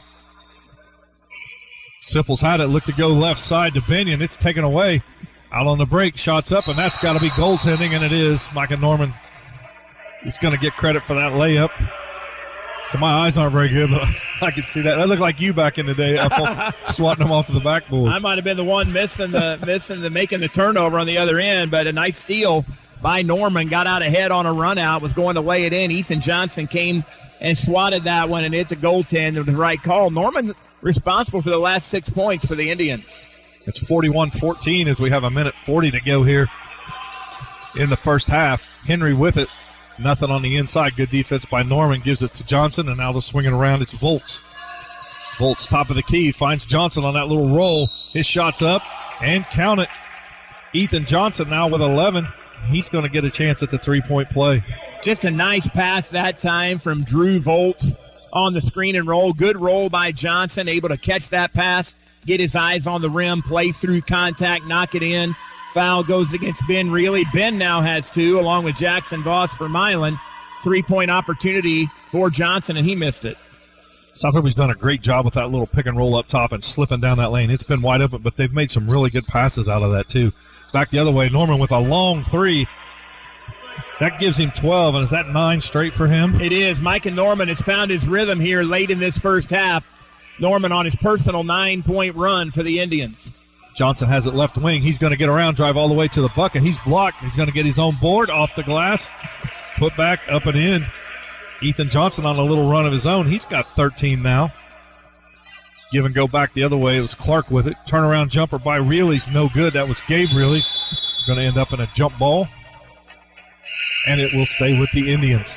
Sipples had it. Looked to go left side to Binion. It's taken away. Out on the break. Shots up, and that's got to be goaltending, and it is. Micah Norman is going to get credit for that layup. So my eyes aren't very good, but I can see that. That looked like you back in the day, up swatting them off of the backboard. I might have been the one missing the missing the making the turnover on the other end, but a nice steal by Norman. Got out ahead on a run out, was going to lay it in. Ethan Johnson came and swatted that one, and it's a goaltend. The right call. Norman responsible for the last six points for the Indians. It's forty-one fourteen as we have a minute forty to go here in the first half. Henry with it. Nothing on the inside. Good defense by Norman. Gives it to Johnson, and now they're swinging around. It's Volts. Volts, top of the key, finds Johnson on that little roll. His shot's up, and count it. Ethan Johnson now with eleven. He's going to get a chance at the three-point play. Just a nice pass that time from Drew Volts on the screen and roll. Good roll by Johnson, able to catch that pass, get his eyes on the rim, play through contact, knock it in. Foul goes against Ben Reilly. Ben now has two, along with Jackson Voss for Milan. Three-point opportunity for Johnson, and he missed it. South Ripley's done a great job with that little pick and roll up top and slipping down that lane. It's been wide open, but they've made some really good passes out of that, too. Back the other way, Norman with a long three. That gives him twelve, and is that nine straight for him? It is. Micah Norman has found his rhythm here late in this first half. Norman on his personal nine-point run for the Indians. Johnson has it left wing. He's going to get around, drive all the way to the bucket. He's blocked. He's going to get his own board off the glass. Put back, up and in. Ethan Johnson on a little run of his own. He's got thirteen now. Give and go back the other way. It was Clark with it. Turnaround jumper by Reilly's no good. That was Gabe Reilly. Going to end up in a jump ball. And it will stay with the Indians.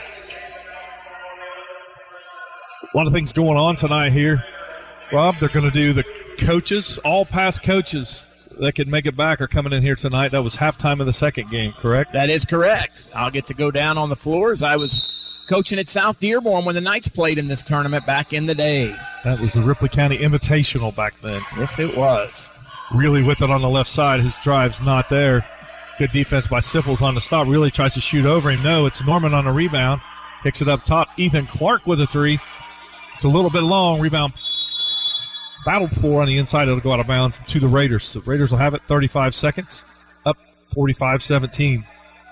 A lot of things going on tonight here. Rob, they're going to do the coaches, all past coaches that could make it back are coming in here tonight. That was halftime of the second game, correct? That is correct. I'll get to go down on the floors. I was coaching at South Dearborn when the Knights played in this tournament back in the day. That was the Ripley County Invitational back then. Yes, it was. Really with it on the left side. His drive's not there. Good defense by Sipples on the stop. Really tries to shoot over him. No, it's Norman on a rebound. Picks it up top. Ethan Clark with a three. It's a little bit long. Rebound battled for on the inside. It'll go out of bounds to the Raiders. So Raiders will have it thirty-five seconds. Up forty-five seventeen.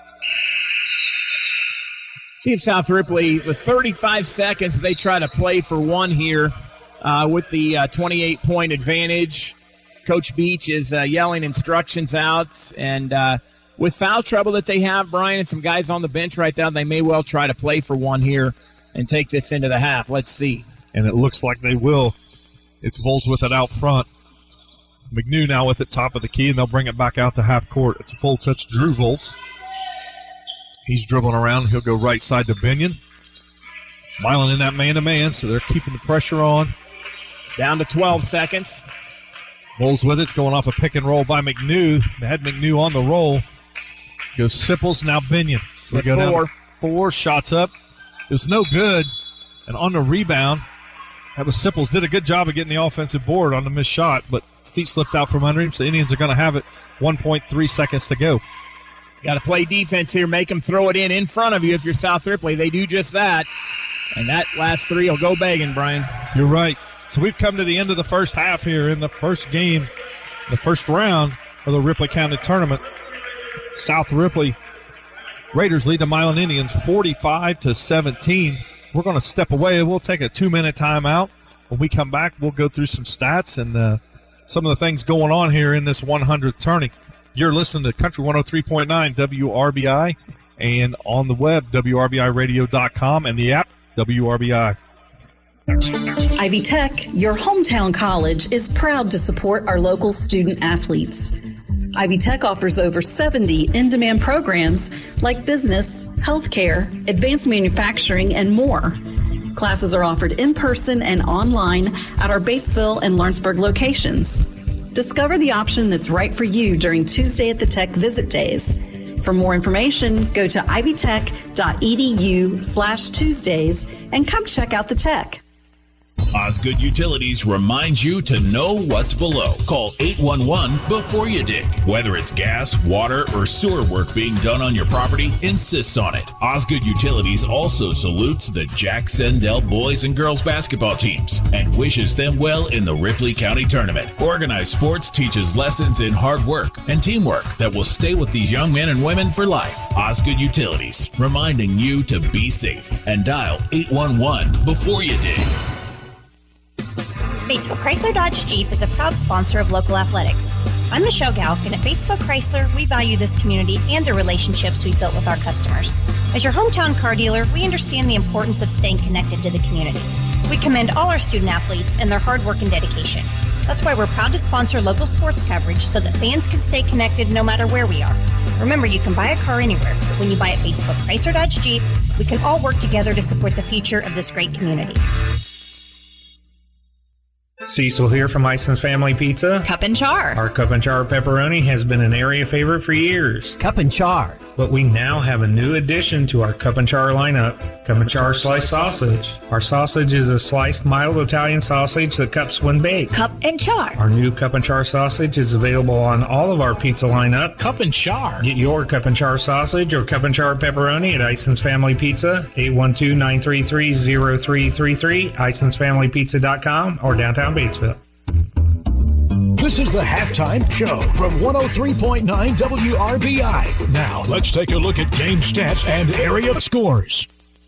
See if South Ripley, with thirty-five seconds, they try to play for one here uh, with the uh, twenty-eight point advantage. Coach Beach is uh, yelling instructions out, and uh, with foul trouble that they have, Brian, and some guys on the bench right now, they may well try to play for one here and take this into the half. Let's see. And it looks like they will. It's Volz with it out front. McNew now with it top of the key, and they'll bring it back out to half court. It's Volz. That's Drew Volz. He's dribbling around. He'll go right side to Binion. Milan in that man-to-man, so they're keeping the pressure on. Down to twelve seconds. Volz with it. It's going off a pick and roll by McNew. They had McNew on the roll. Goes Sipples, now Binion. We go four. down four shots up. It was no good. And on the rebound, that was Sipples. Did a good job of getting the offensive board on the missed shot, but feet slipped out from under him, so the Indians are going to have it. one point three seconds to go. Got to play defense here. Make them throw it in in front of you if you're South Ripley. They do just that. And that last three will go begging, Brian. You're right. So we've come to the end of the first half here in the first game, the first round of the Ripley County Tournament. South Ripley Raiders lead the Milan Indians forty-five to seventeen. We're going to step away. We'll take a two-minute timeout. When we come back, we'll go through some stats and uh, some of the things going on here in this one hundredth tourney. You're listening to Country one oh three point nine W R B I and on the web, W R B I radio dot com, and the app, W R B I. Ivy Tech, your hometown college, is proud to support our local student athletes. Ivy Tech offers over seventy in-demand programs like business, healthcare, advanced manufacturing, and more. Classes are offered in person and online at our Batesville and Lawrenceburg locations. Discover the option that's right for you during Tuesday at the Tech Visit Days. For more information, go to ivytech.edu slash Tuesdays and come check out the Tech. Osgood Utilities reminds you to know what's below. Call eight one one before you dig. Whether it's gas, water, or sewer work being done on your property, insists on it. Osgood Utilities also salutes the Jack Sendell boys and girls basketball teams and wishes them well in the Ripley County Tournament. Organized Sports teaches lessons in hard work and teamwork that will stay with these young men and women for life. Osgood Utilities, reminding you to be safe and dial eight one one before you dig. Batesville Chrysler Dodge Jeep is a proud sponsor of local athletics. I'm Michelle Galk, and at Batesville Chrysler, we value this community and the relationships we've built with our customers. As your hometown car dealer, we understand the importance of staying connected to the community. We commend all our student athletes and their hard work and dedication. That's why we're proud to sponsor local sports coverage so that fans can stay connected no matter where we are. Remember, you can buy a car anywhere, but when you buy at Batesville Chrysler Dodge Jeep, we can all work together to support the future of this great community. Cecil here from Ison's Family Pizza. Cup and Char. Our Cup and Char pepperoni has been an area favorite for years. Cup and Char. But we now have a new addition to our Cup and Char lineup, Cup and Char sliced sausage. Our sausage is a sliced mild Italian sausage that cups when baked. Cup and Char. Our new Cup and Char sausage is available on all of our pizza lineup. Cup and Char. Get your Cup and Char sausage or Cup and Char pepperoni at Ison's Family Pizza, eight one two, nine three three, zero three three three, isons family pizza dot com, or downtown Batesville. This is the Halftime Show from one oh three point nine W R B I. Now, let's take a look at game stats and area scores.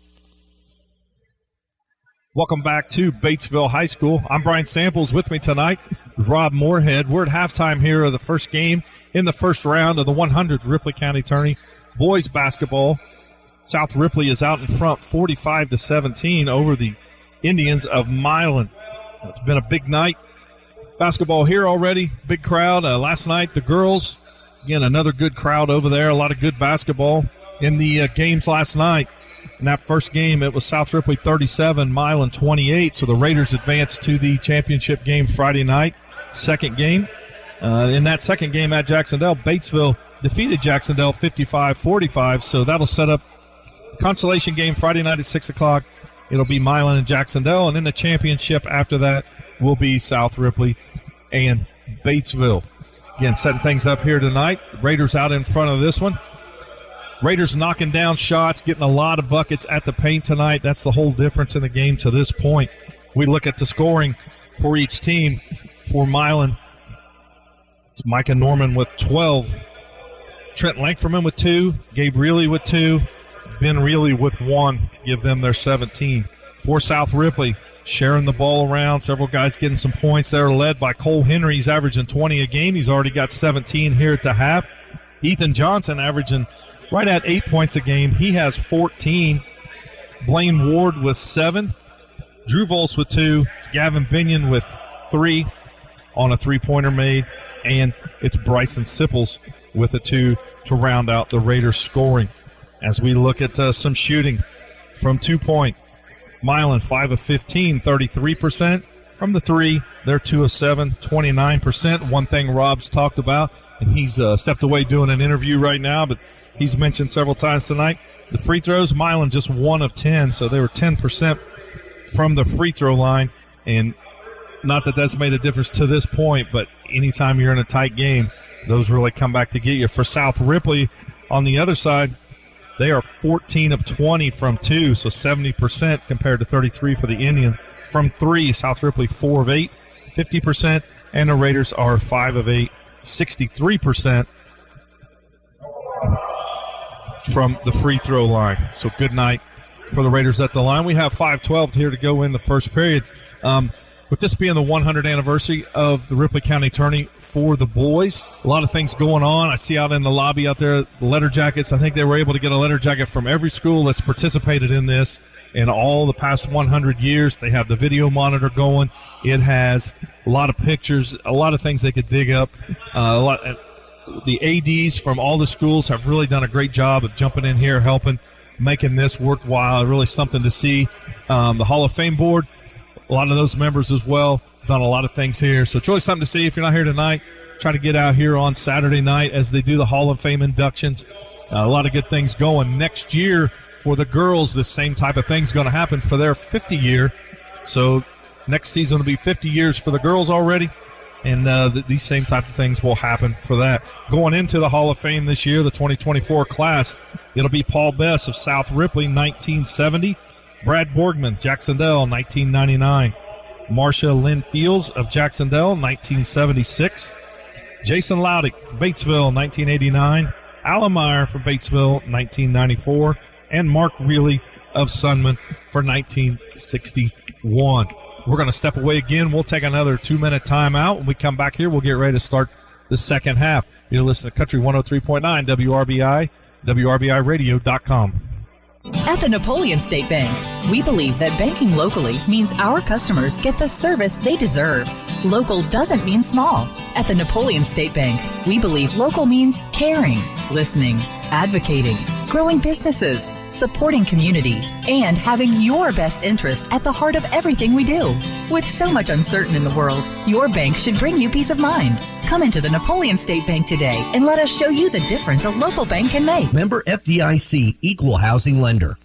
Welcome back to Batesville High School. I'm Brian Samples. With me tonight, Rob Moorhead. We're at halftime here of the first game in the first round of the one hundredth Ripley County Tourney boys basketball. South Ripley is out in front forty-five to seventeen over the Indians of Milan. It's been a big night. Basketball here already, big crowd. Uh, last night, the girls, again, another good crowd over there, a lot of good basketball in the uh, games last night. In that first game, it was South Ripley thirty-seven, Milan twenty-eight, so the Raiders advanced to the championship game Friday night. Second game, uh, in that second game at Jacksonville, Batesville defeated Jacksonville fifty-five forty-five, so that'll set up the consolation game Friday night at six o'clock. It'll be Milan and Jacksonville, and then the championship after that will be South Ripley and Batesville. Again, setting things up here tonight. Raiders out in front of this one. Raiders knocking down shots, getting a lot of buckets at the paint tonight. That's the whole difference in the game to this point. We look at the scoring for each team. For Milan, it's Micah Norman with twelve. Trent Lankferman with two. Gabe Reilly with two. Ben Reilly with one to give them their seventeen. For South Ripley, sharing the ball around. Several guys getting some points there, led by Cole Henry. He's averaging twenty a game. He's already got seventeen here at the half. Ethan Johnson averaging right at eight points a game. He has fourteen. Blaine Ward with seven. Drew Volz with two. It's Gavin Binion with three on a three-pointer made. And it's Bryson Sipples with a two to round out the Raiders scoring. As we look at uh, some shooting from two-point, Milan five of fifteen, thirty-three percent. From the three, they're two of seven, twenty-nine percent. One thing Rob's talked about, and he's uh, stepped away doing an interview right now, but he's mentioned several times tonight, the free throws, Milan just one of ten, so they were ten percent from the free throw line. And not that that's made a difference to this point, but anytime you're in a tight game, those really come back to get you. For South Ripley, on the other side, They are fourteen of twenty from two, so seventy percent compared to thirty-three for the Indians. From three, South Ripley four of eight, fifty percent, and the Raiders are five of eight, sixty-three percent from the free throw line. So good night for the Raiders at the line. We have five twelve here to go in the first period. Um, with this being the one hundredth anniversary of the Ripley County Tourney for the boys, a lot of things going on. I see out in the lobby out there, the letter jackets. I think they were able to get a letter jacket from every school that's participated in this in all the past one hundred years. They have the video monitor going. It has a lot of pictures, a lot of things they could dig up. Uh, a lot. The A Ds from all the schools have really done a great job of jumping in here, helping, making this worthwhile. Really something to see. Um, the Hall of Fame board, a lot of those members as well, done a lot of things here. So it's really something to see. If you're not here tonight, try to get out here on Saturday night as they do the Hall of Fame inductions. Uh, a lot of good things going. Next year for the girls, the same type of thing's going to happen for their fifty year. So next season will be fifty years for the girls already. And uh, th- these same type of things will happen for that. Going into the Hall of Fame this year, the twenty twenty-four class, it'll be Paul Bess of South Ripley, nineteen seventy. Brad Borgman, Jacksonville, nineteen ninety-nine. Marcia Lynn Fields of Jacksonville, nineteen seventy-six. Jason Loudick from Batesville, nineteen eighty-nine. Alan Meyer from Batesville, nineteen ninety-four. And Mark Reilly of Sunman for nineteen sixty-one. We're going to step away again. We'll take another two-minute timeout. When we come back here, we'll get ready to start the second half. You're listening to Country one oh three point nine W R B I, W R B I radio dot com. At the Napoleon State Bank, we believe that banking locally means our customers get the service they deserve. Local doesn't mean small. At the Napoleon State Bank, we believe local means caring, listening, advocating, growing businesses, supporting community, and having your best interest at the heart of everything we do. With so much uncertain in the world, your bank should bring you peace of mind. Come into the Napoleon State Bank today and let us show you the difference a local bank can make. Member F D I C, Equal Housing Lender.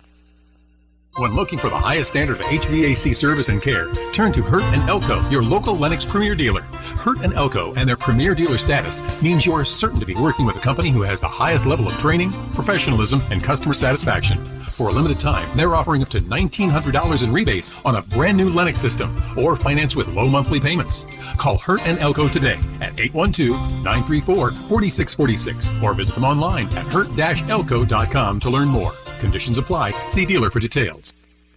When looking for the highest standard of H V A C service and care, turn to Hurt and Elko, your local Lennox Premier dealer. Hurt and Elko and their Premier dealer status means you're certain to be working with a company who has the highest level of training, professionalism, and customer satisfaction. For a limited time, they're offering up to nineteen hundred dollars in rebates on a brand new Lennox system or finance with low monthly payments. Call Hurt and Elko today at eight one two, nine three four, four six four six or visit them online at hurt dash elko dot com to learn more. Conditions apply. See dealer for details.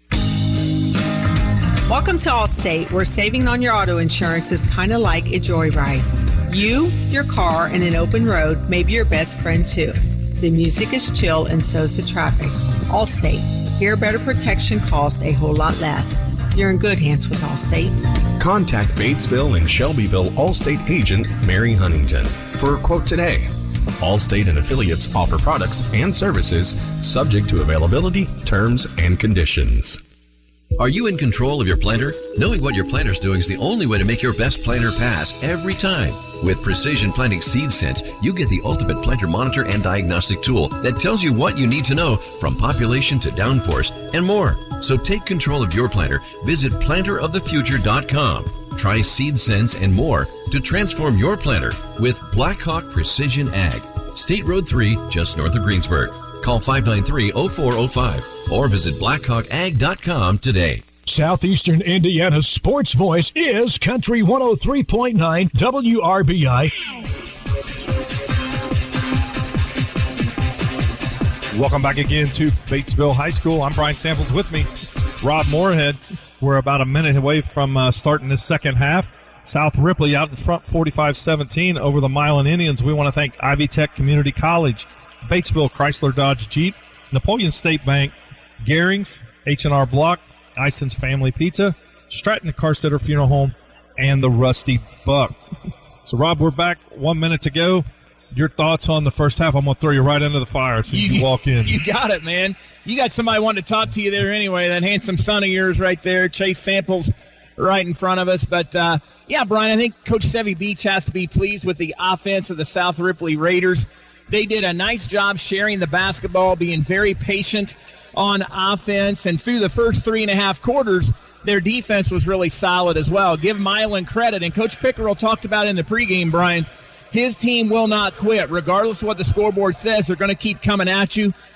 Welcome to Allstate, where saving on your auto insurance is kind of like a joyride. You, your car, and an open road may be your best friend too. The music is chill and so's the traffic. Allstate. Here, better protection costs a whole lot less. You're in good hands with Allstate. Contact Batesville and Shelbyville Allstate agent Mary Huntington for a quote today. Allstate and affiliates offer products and services subject to availability, terms, and conditions. Are you in control of your planter? Knowing what your planter's doing is the only way to make your best planter pass every time. With Precision Planting Seed Sense, you get the ultimate planter monitor and diagnostic tool that tells you what you need to know from population to downforce and more. So take control of your planter. Visit planter of the future dot com. Try Seed Sense and more to transform your planter with Blackhawk Precision Ag. State Road three, just north of Greensburg. Call five nine three, oh four oh five or visit blackhawk ag dot com today. Southeastern Indiana's sports voice is Country one oh three point nine W R B I. Welcome back again to Batesville High School. I'm Brian Samples, with me, Rob Moorhead. We're about a minute away from uh, starting this second half. South Ripley out in front forty-five seventeen over the Milan Indians. We want to thank Ivy Tech Community College, Batesville Chrysler Dodge Jeep, Napoleon State Bank, Garings, H and R Block, Ison's Family Pizza, Stratton Carstetter Funeral Home, and the Rusty Buck. So, Rob, we're back. One minute to go. Your thoughts on the first half? I'm going to throw you right into the fire as soon as you, you walk in. You got it, man. You got somebody wanting to talk to you there anyway. That handsome son of yours right there, Chase Samples, right in front of us. But, uh, yeah, Brian, I think Coach Sevy Beach has to be pleased with the offense of the South Ripley Raiders. They did a nice job sharing the basketball, being very patient on offense. And through the first three and a half quarters, their defense was really solid as well. Give Milan credit. And Coach Pickerel talked about in the pregame, Brian, his team will not quit. Regardless of what the scoreboard says, they're going to keep coming at you.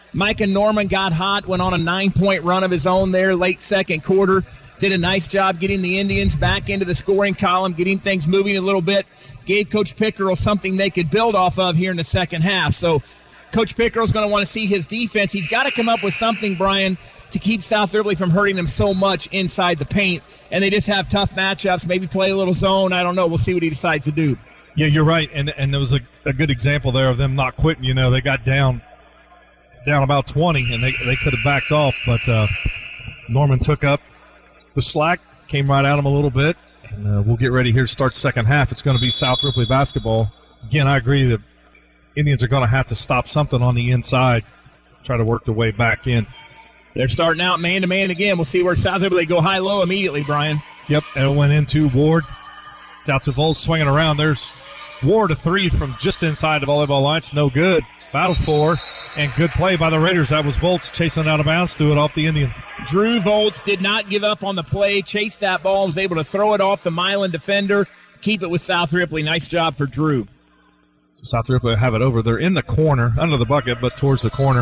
Micah Norman got hot, went on a nine-point run of his own there late second quarter. Did a nice job getting the Indians back into the scoring column, getting things moving a little bit. Gave Coach Pickerel something they could build off of here in the second half. So Coach Pickerel's going to want to see his defense. He's got to come up with something, Brian, to keep South Ripley from hurting them so much inside the paint. And they just have tough matchups, maybe play a little zone. I don't know. We'll see what he decides to do. Yeah, you're right. And and there was a, a good example there of them not quitting. You know, they got down down about twenty, and they, they could have backed off. But uh, Norman took up the slack, came right at them a little bit. And uh, we'll get ready here to start second half. It's going to be South Ripley basketball. Again, I agree that Indians are going to have to stop something on the inside, try to work their way back in. They're starting out man-to-man again. We'll see where South Ripley go high-low immediately, Brian. Yep, and it went into Ward. It's out to Volz swinging around. There's Ward, a three from just inside the volleyball line. It's no good. Battle for, and good play by the Raiders. That was Volz chasing out of bounds, threw it off the Indians. Drew Volz did not give up on the play, chased that ball, was able to throw it off the Milan defender, keep it with South Ripley. Nice job for Drew. So South Ripley have it over. They're in the corner, under the bucket, but towards the corner.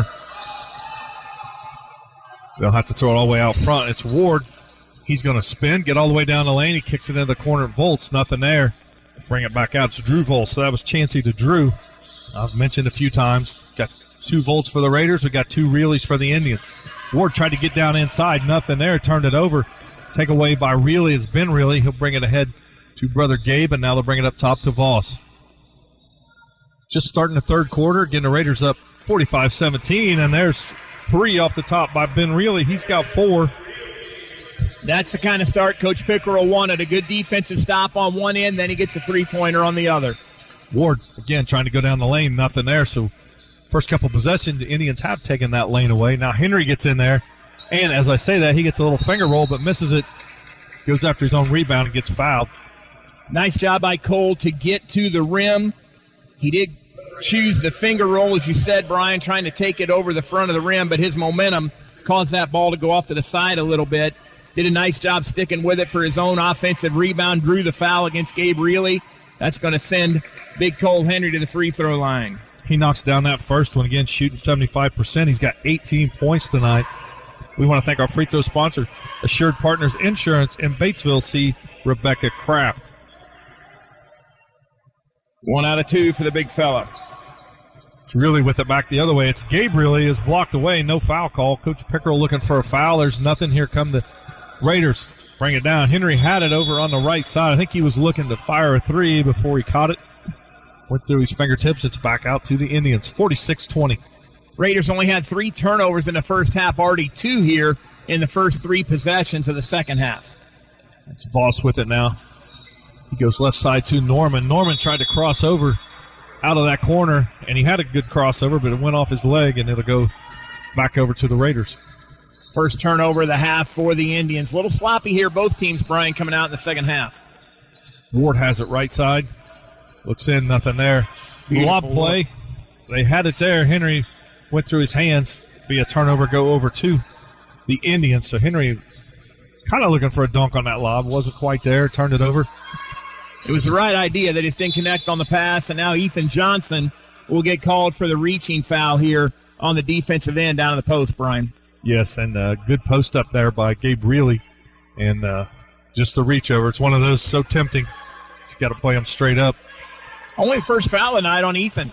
They'll have to throw it all the way out front. It's Ward. He's going to spin, get all the way down the lane. He kicks it into the corner. Volz, nothing there. Bring it back out. It's Drew Volz. So that was Chancey to Drew. I've mentioned a few times. Got two Volts for the Raiders. We got two Reillys for the Indians. Ward tried to get down inside. Nothing there. Turned it over. Take away by Reilly. It's Ben Reilly. He'll bring it ahead to brother Gabe, and now they'll bring it up top to Voss. Just starting the third quarter. Getting the Raiders up forty-five seventeen, and there's three off the top by Ben Reilly. He's got four. That's the kind of start Coach Pickerel wanted. A good defensive stop on one end, then he gets a three-pointer on the other. Ward, again, trying to go down the lane. Nothing there. So first couple possessions, the Indians have taken that lane away. Now Henry gets in there, and as I say that, he gets a little finger roll, but misses it. Goes after his own rebound and gets fouled. Nice job by Cole to get to the rim. He did choose the finger roll, as you said, Brian, trying to take it over the front of the rim, but his momentum caused that ball to go off to the side a little bit. Did a nice job sticking with it for his own offensive rebound, drew the foul against Gabe Reilly. That's going to send Big Cole Henry to the free throw line. He knocks down that first one, again, shooting seventy-five percent. He's got eighteen points tonight. We want to thank our free throw sponsor, Assured Partners Insurance in Batesville. See Rebecca Kraft. One out of two for the big fella. It's really with it back the other way. It's Gabe Reilly is blocked away. No foul call. Coach Pickerel looking for a foul. There's nothing. Here come the Raiders. Bring it down. Henry had it over on the right side. I think he was looking to fire a three before he caught it. Went through his fingertips. It's back out to the Indians. forty-six twenty. Raiders only had three turnovers in the first half. Already two here in the first three possessions of the second half. It's Voss with it now. He goes left side to Norman. Norman tried to cross over out of that corner, and he had a good crossover, but it went off his leg, and it'll go back over to the Raiders. First turnover of the half for the Indians. A little sloppy here, both teams, Brian, coming out in the second half. Ward has it right side. Looks in, nothing there. Lob play. They had it there. Henry went through his hands. Be a turnover, go over to the Indians. So Henry kind of looking for a dunk on that lob. Wasn't quite there. Turned it over. It was the right idea. They just didn't connect on the pass, and now Ethan Johnson will get called for the reaching foul here on the defensive end down in the post, Brian. Yes, and a good post up there by Gabe Reilly. And uh, just the reach over. It's one of those so tempting. He's got to play them straight up. Only first foul tonight on Ethan.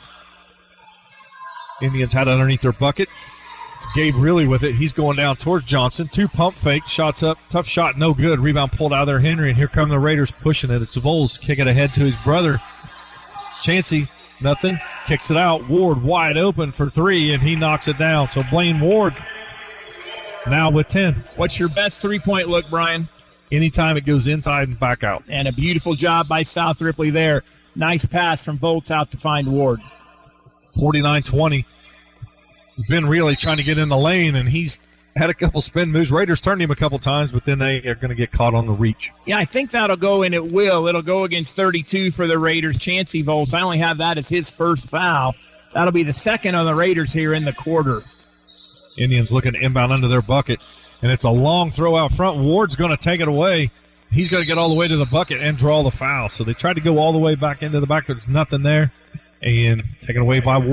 Indians had it underneath their bucket. It's Gabe Reilly with it. He's going down towards Johnson. Two pump fake. Shots up. Tough shot. No good. Rebound pulled out of there, Henry. And here come the Raiders pushing it. It's Vols kicking ahead to his brother. Chancey, nothing. Kicks it out. Ward wide open for three, and he knocks it down. So Blaine Ward now with ten. What's your best three-point look, Brian? Anytime it goes inside and back out. And a beautiful job by South Ripley there. Nice pass from Volts out to find Ward. forty-nine twenty. Ben Reilly trying to get in the lane, and he's had a couple spin moves. Raiders turned him a couple times, but then they are going to get caught on the reach. Yeah, I think that'll go, and it will. It'll go against thirty-two for the Raiders. Chancey Volts, I only have that as his first foul. That'll be the second on the Raiders here in the quarter. Indians looking to inbound under their bucket, and it's a long throw out front. Ward's going to take it away. He's going to get all the way to the bucket and draw the foul. So they tried to go all the way back into the back, but there's nothing there, and taken away by Ward.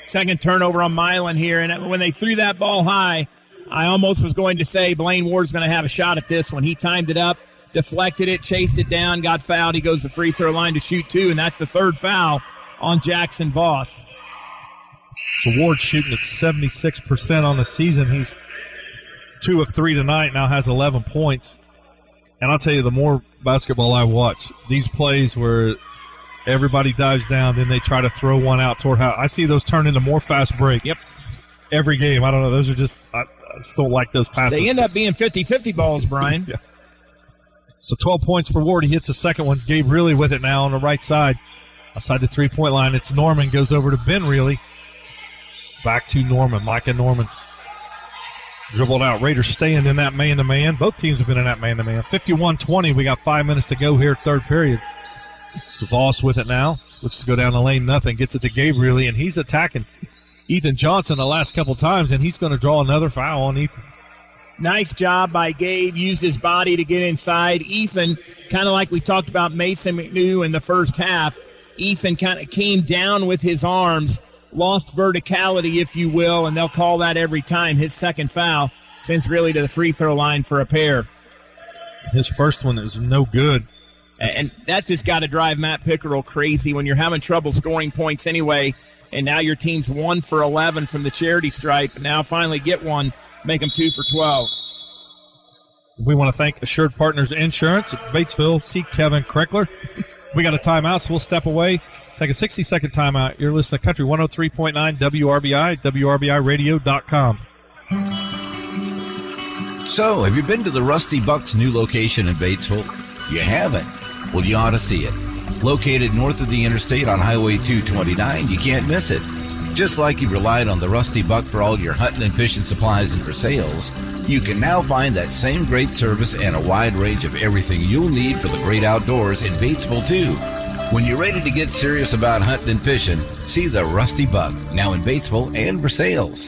Second turnover on Milan here, and when they threw that ball high, I almost was going to say Blaine Ward's going to have a shot at this one. He timed it up, deflected it, chased it down, got fouled. He goes to the free throw line to shoot two, and that's the third foul on Jackson Voss. So Ward shooting at seventy-six percent on the season. He's two of three tonight, now has eleven points. And I'll tell you, the more basketball I watch, these plays where everybody dives down, then they try to throw one out toward how I see those turn into more fast break. Yep. Every game. I don't know. Those are just, I, I just don't like those passes. They end up being fifty-fifty balls, Brian. Yeah. So twelve points for Ward. He hits the second one. Gabe Reilly with it now on the right side. Outside the three-point line, it's Norman. Goes over to Ben Reilly. Back to Norman. Micah Norman. Dribbled out. Raiders staying in that man-to-man. Both teams have been in that man-to-man. fifty-one twenty. We got five minutes to go here, third period. So Voss with it now. Looks to go down the lane. Nothing. Gets it to Gabe Reilly, and he's attacking Ethan Johnson the last couple times, and he's going to draw another foul on Ethan. Nice job by Gabe. Used his body to get inside. Ethan, kind of like we talked about Mason McNew in the first half, Ethan kind of came down with his arms, lost verticality, if you will, and they'll call that every time. His second foul sends really to the free throw line for a pair. His first one is no good. That's and that's just got to drive Matt Pickerel crazy when you're having trouble scoring points anyway, and now your team's one for eleven from the charity stripe. Now finally get one, make them two for twelve. We want to thank Assured Partners Insurance at Batesville. See Kevin Kreckler. We got a timeout, so we'll step away. Take a sixty-second timeout. You're listening to Country one oh three point nine W R B I, W R B I radio dot com. So, have you been to the Rusty Buck's new location in Batesville? You haven't? Well, you ought to see it. Located north of the interstate on Highway two twenty-nine, you can't miss it. Just like you relied on the Rusty Buck for all your hunting and fishing supplies and for sales, you can now find that same great service and a wide range of everything you'll need for the great outdoors in Batesville, too. When you're ready to get serious about hunting and fishing, see the Rusty Buck, now in Batesville and for sales.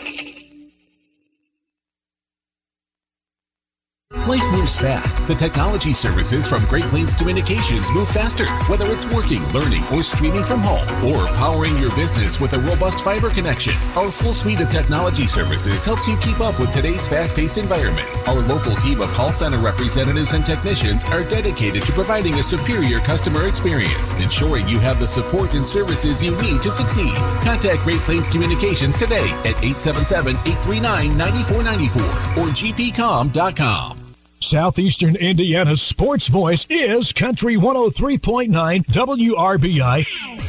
Life moves fast. The technology services from Great Plains Communications move faster. Whether it's working, learning, or streaming from home, or powering your business with a robust fiber connection, our full suite of technology services helps you keep up with today's fast-paced environment. Our local team of call center representatives and technicians are dedicated to providing a superior customer experience, ensuring you have the support and services you need to succeed. Contact Great Plains Communications today at eight seven seven, eight three nine, nine four nine four or g p com dot com. Southeastern Indiana's sports voice is Country one oh three point nine W R B I.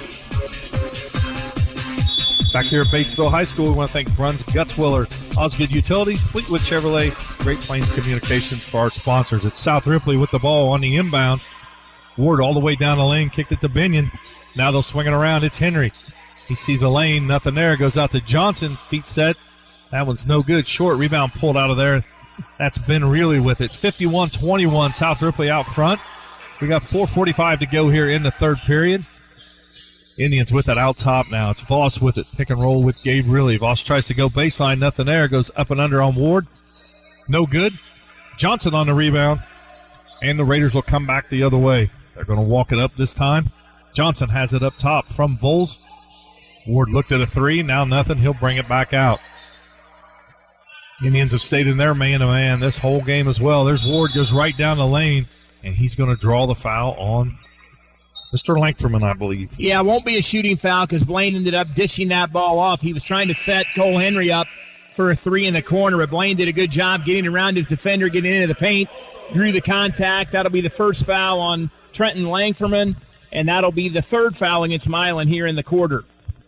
Back here at Batesville High School, we want to thank Bruns Gutzwiller, Osgood Utilities, Fleetwood Chevrolet, Great Plains Communications for our sponsors. It's South Ripley with the ball on the inbound. Ward all the way down the lane, kicked it to Binion. Now they'll swing it around. It's Henry. He sees a lane, nothing there. Goes out to Johnson, feet set. That one's no good. Short rebound pulled out of there. That's Ben Reilly with it. fifty-one twenty-one, South Ripley out front. We got four forty-five to go here in the third period. Indians with it out top now. It's Voss with it. Pick and roll with Gabe Reilly. Voss tries to go baseline. Nothing there. Goes up and under on Ward. No good. Johnson on the rebound. And the Raiders will come back the other way. They're going to walk it up this time. Johnson has it up top from Vols. Ward looked at a three. Now nothing. He'll bring it back out. Indians have stayed in their man-to-man this whole game as well. There's Ward, goes right down the lane, and he's going to draw the foul on Mister Langferman, I believe. Yeah, it won't be a shooting foul because Blaine ended up dishing that ball off. He was trying to set Cole Henry up for a three in the corner, but Blaine did a good job getting around his defender, getting into the paint, drew the contact. That'll be the first foul on Trenton Langferman, and that'll be the third foul against Milan here in the quarter.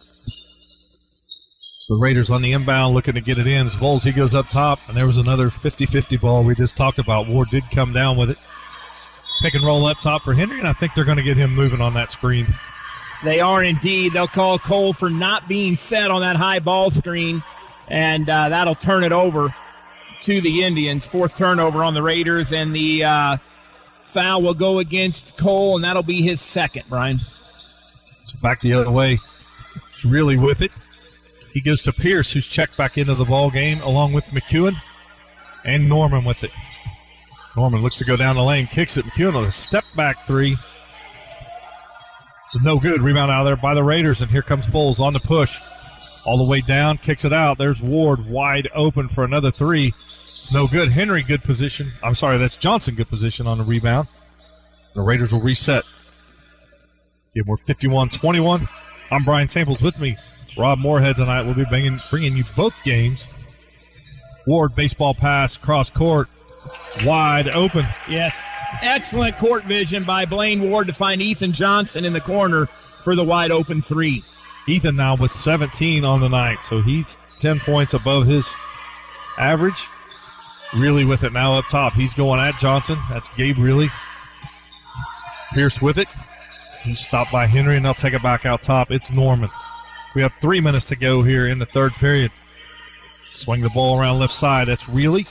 So the Raiders on the inbound looking to get it in. Vols, he goes up top, and there was another fifty-fifty ball we just talked about. Ward did come down with it. Pick and roll up top for Henry, and I think they're going to get him moving on that screen. They are indeed. They'll call Cole for not being set on that high ball screen, and uh, that'll turn it over to the Indians. Fourth turnover on the Raiders, and the uh, foul will go against Cole, and that'll be his second, Brian. So back the other way. It's really with it. He goes to Pierce, who's checked back into the ball game, along with McEwen and Norman with it. Norman looks to go down the lane, kicks it. McEwen with a step-back three. It's no good. Rebound out of there by the Raiders, and here comes Foles on the push. all the way down, kicks it out. There's Ward wide open for another three. It's no good. Henry, good position. I'm sorry, that's Johnson, good position on the rebound. The Raiders will reset. Again, we're fifty-one twenty-one. I'm Brian Samples. With me, Rob Moorhead tonight. We'll be bringing, bringing you both games. Ward, baseball pass, cross court, wide open. Yes, excellent court vision by Blaine Ward to find Ethan Johnson in the corner for the wide open three. Ethan now with seventeen on the night, so he's ten points above his average. Really with it now up top. He's going at Johnson. That's Gabe Reilly. Pierce with it. He's stopped by Henry, and they'll take it back out top. It's Norman. We have three minutes to go here in the third period. Swing the ball around left side. That's Reilly.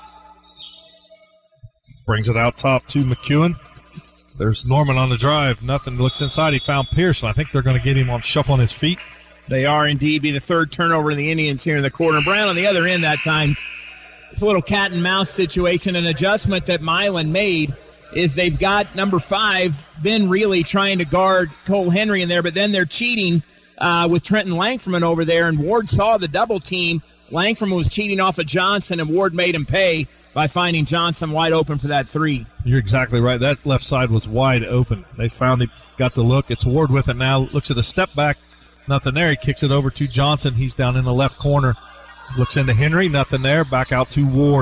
Brings it out top to McEwen. There's Norman on the drive. Nothing. Looks inside. He found Pierce, and I think they're going to get him on shuffling his feet. They are indeed. Be the third turnover of the Indians here in the quarter. Brown on the other end that time. It's a little cat and mouse situation. An adjustment that Milan made is they've got number five, Ben Reilly, trying to guard Cole Henry in there, but then they're cheating uh, with Trenton Langford over there, and Ward saw the double team. Langford was cheating off of Johnson, and Ward made him pay by finding Johnson wide open for that three. You're exactly right. That left side was wide open. They found he got the look. It's Ward with it now. Looks at a step back. Nothing there. He kicks it over to Johnson. He's down in the left corner. Looks into Henry. Nothing there. Back out to Ward.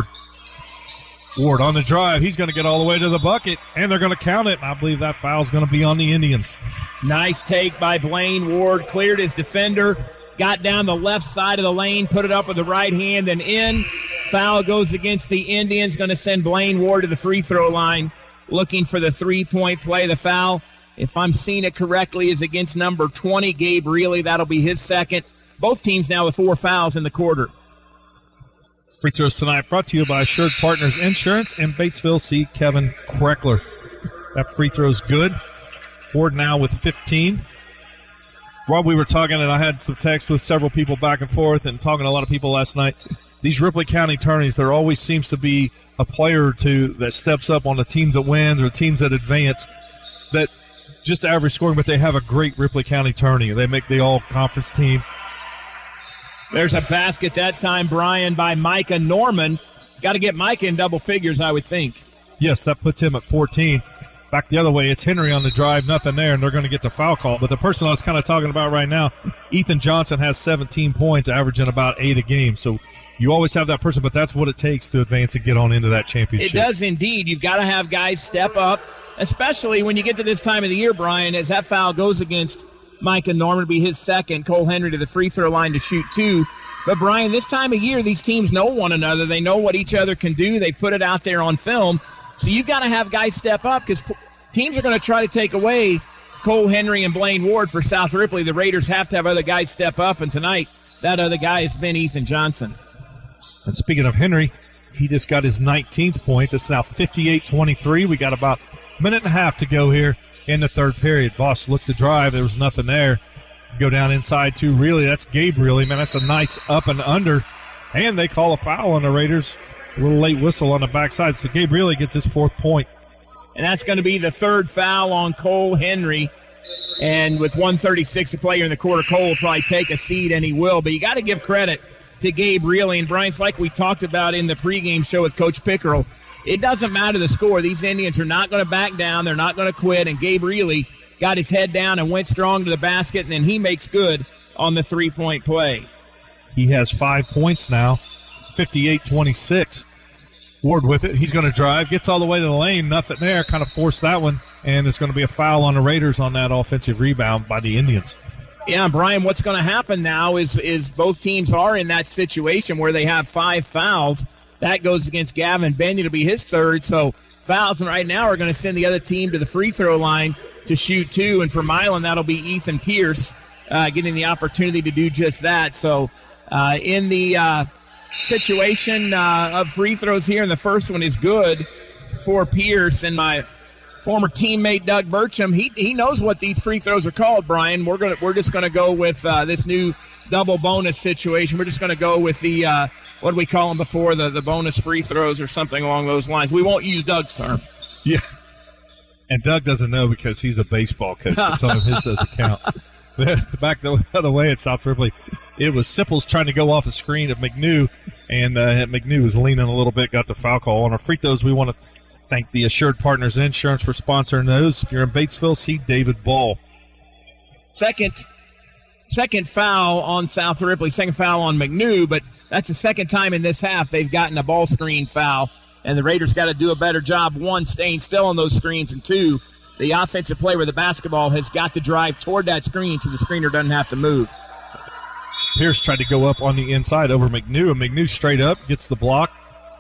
Ward on the drive. He's going to get all the way to the bucket, and they're going to count it. And I believe that foul's going to be on the Indians. Nice take by Blaine Ward. Cleared his defender. Got down the left side of the lane. Put it up with the right hand and in. Foul goes against the Indians. Going to send Blaine Ward to the free throw line. Looking for the three-point play. The foul, if I'm seeing it correctly, is against number twenty, Gabe Reilly. That'll be his second. Both teams now with four fouls in the quarter. Free throws tonight brought to you by Assured Partners Insurance and Batesville. See Kevin Kreckler. That free throw's good. Ford now with fifteen. Rob, we were talking, and I had some text with several people back and forth and talking to a lot of people last night. These Ripley County tourneys, there always seems to be a player or two that steps up on the team that wins or teams that advance that just average scoring, but they have a great Ripley County tourney. They make the all-conference team. There's a basket that time, Brian, by Micah Norman. He's got to get Micah in double figures, I would think. Yes, that puts him at fourteen. Back the other way, it's Henry on the drive, nothing there, and they're going to get the foul call. But the person I was kind of talking about right now, Ethan Johnson has seventeen points, averaging about eight a game. So you always have that person, but that's what it takes to advance and get on into that championship. It does indeed. You've got to have guys step up, especially when you get to this time of the year, Brian, as that foul goes against Micah Norman to be his second. Cole Henry to the free throw line to shoot two. But, Brian, this time of year, these teams know one another. They know what each other can do. They put it out there on film. So you've got to have guys step up because teams are going to try to take away Cole Henry and Blaine Ward for South Ripley. The Raiders have to have other guys step up, and tonight that other guy has been Ethan Johnson. And speaking of Henry, he just got his nineteenth point. It's now fifty-eight twenty-three. We got about a minute and a half to go here in the third period. Voss looked to drive. There was nothing there. Go down inside to Reilly. That's Gabe Reilly. Man, that's a nice up and under. And they call a foul on the Raiders. A little late whistle on the backside. So Gabe Reilly gets his fourth point. And that's going to be the third foul on Cole Henry. And with one thirty-six to play here in the quarter, Cole will probably take a seat, and he will. But you got to give credit to Gabe Reilly. And Brian's like we talked about in the pregame show with Coach Pickerel. It doesn't matter the score. These Indians are not going to back down. They're not going to quit. And Gabe Reilly got his head down and went strong to the basket, and then he makes good on the three-point play. He has five points now, fifty-eight twenty-six. Ward with it. He's going to drive, gets all the way to the lane, nothing there, kind of forced that one, and it's going to be a foul on the Raiders on that offensive rebound by the Indians. Yeah, Brian, what's going to happen now is, is both teams are in that situation where they have five fouls. That goes against Gavin Benyon to be his third, so fouls right now are going to send the other team to the free throw line to shoot two, and for Milan, that'll be Ethan Pierce uh, getting the opportunity to do just that. So uh, in the uh, situation uh, of free throws here, and the first one is good for Pierce, and my former teammate Doug Burcham, he he knows what these free throws are called, Brian. We're gonna we're just gonna go with uh, this new double bonus situation. We're just gonna go with the uh, what do we call them before, the the bonus free throws or something along those lines. We won't use Doug's term. Yeah. And Doug doesn't know because he's a baseball coach, so some of his doesn't count. Back the other way at South Ripley, it was Sipples trying to go off the screen of McNew, and uh, McNew was leaning a little bit, got the foul call. On our free throws, we want to thank the Assured Partners Insurance for sponsoring those. If you're in Batesville, see David Ball. Second, second foul on South Ripley, second foul on McNew, but that's the second time in this half they've gotten a ball screen foul, and the Raiders got to do a better job, one, staying still on those screens, and two, the offensive play where the basketball has got to drive toward that screen so the screener doesn't have to move. Pierce tried to go up on the inside over McNew, and McNew straight up gets the block.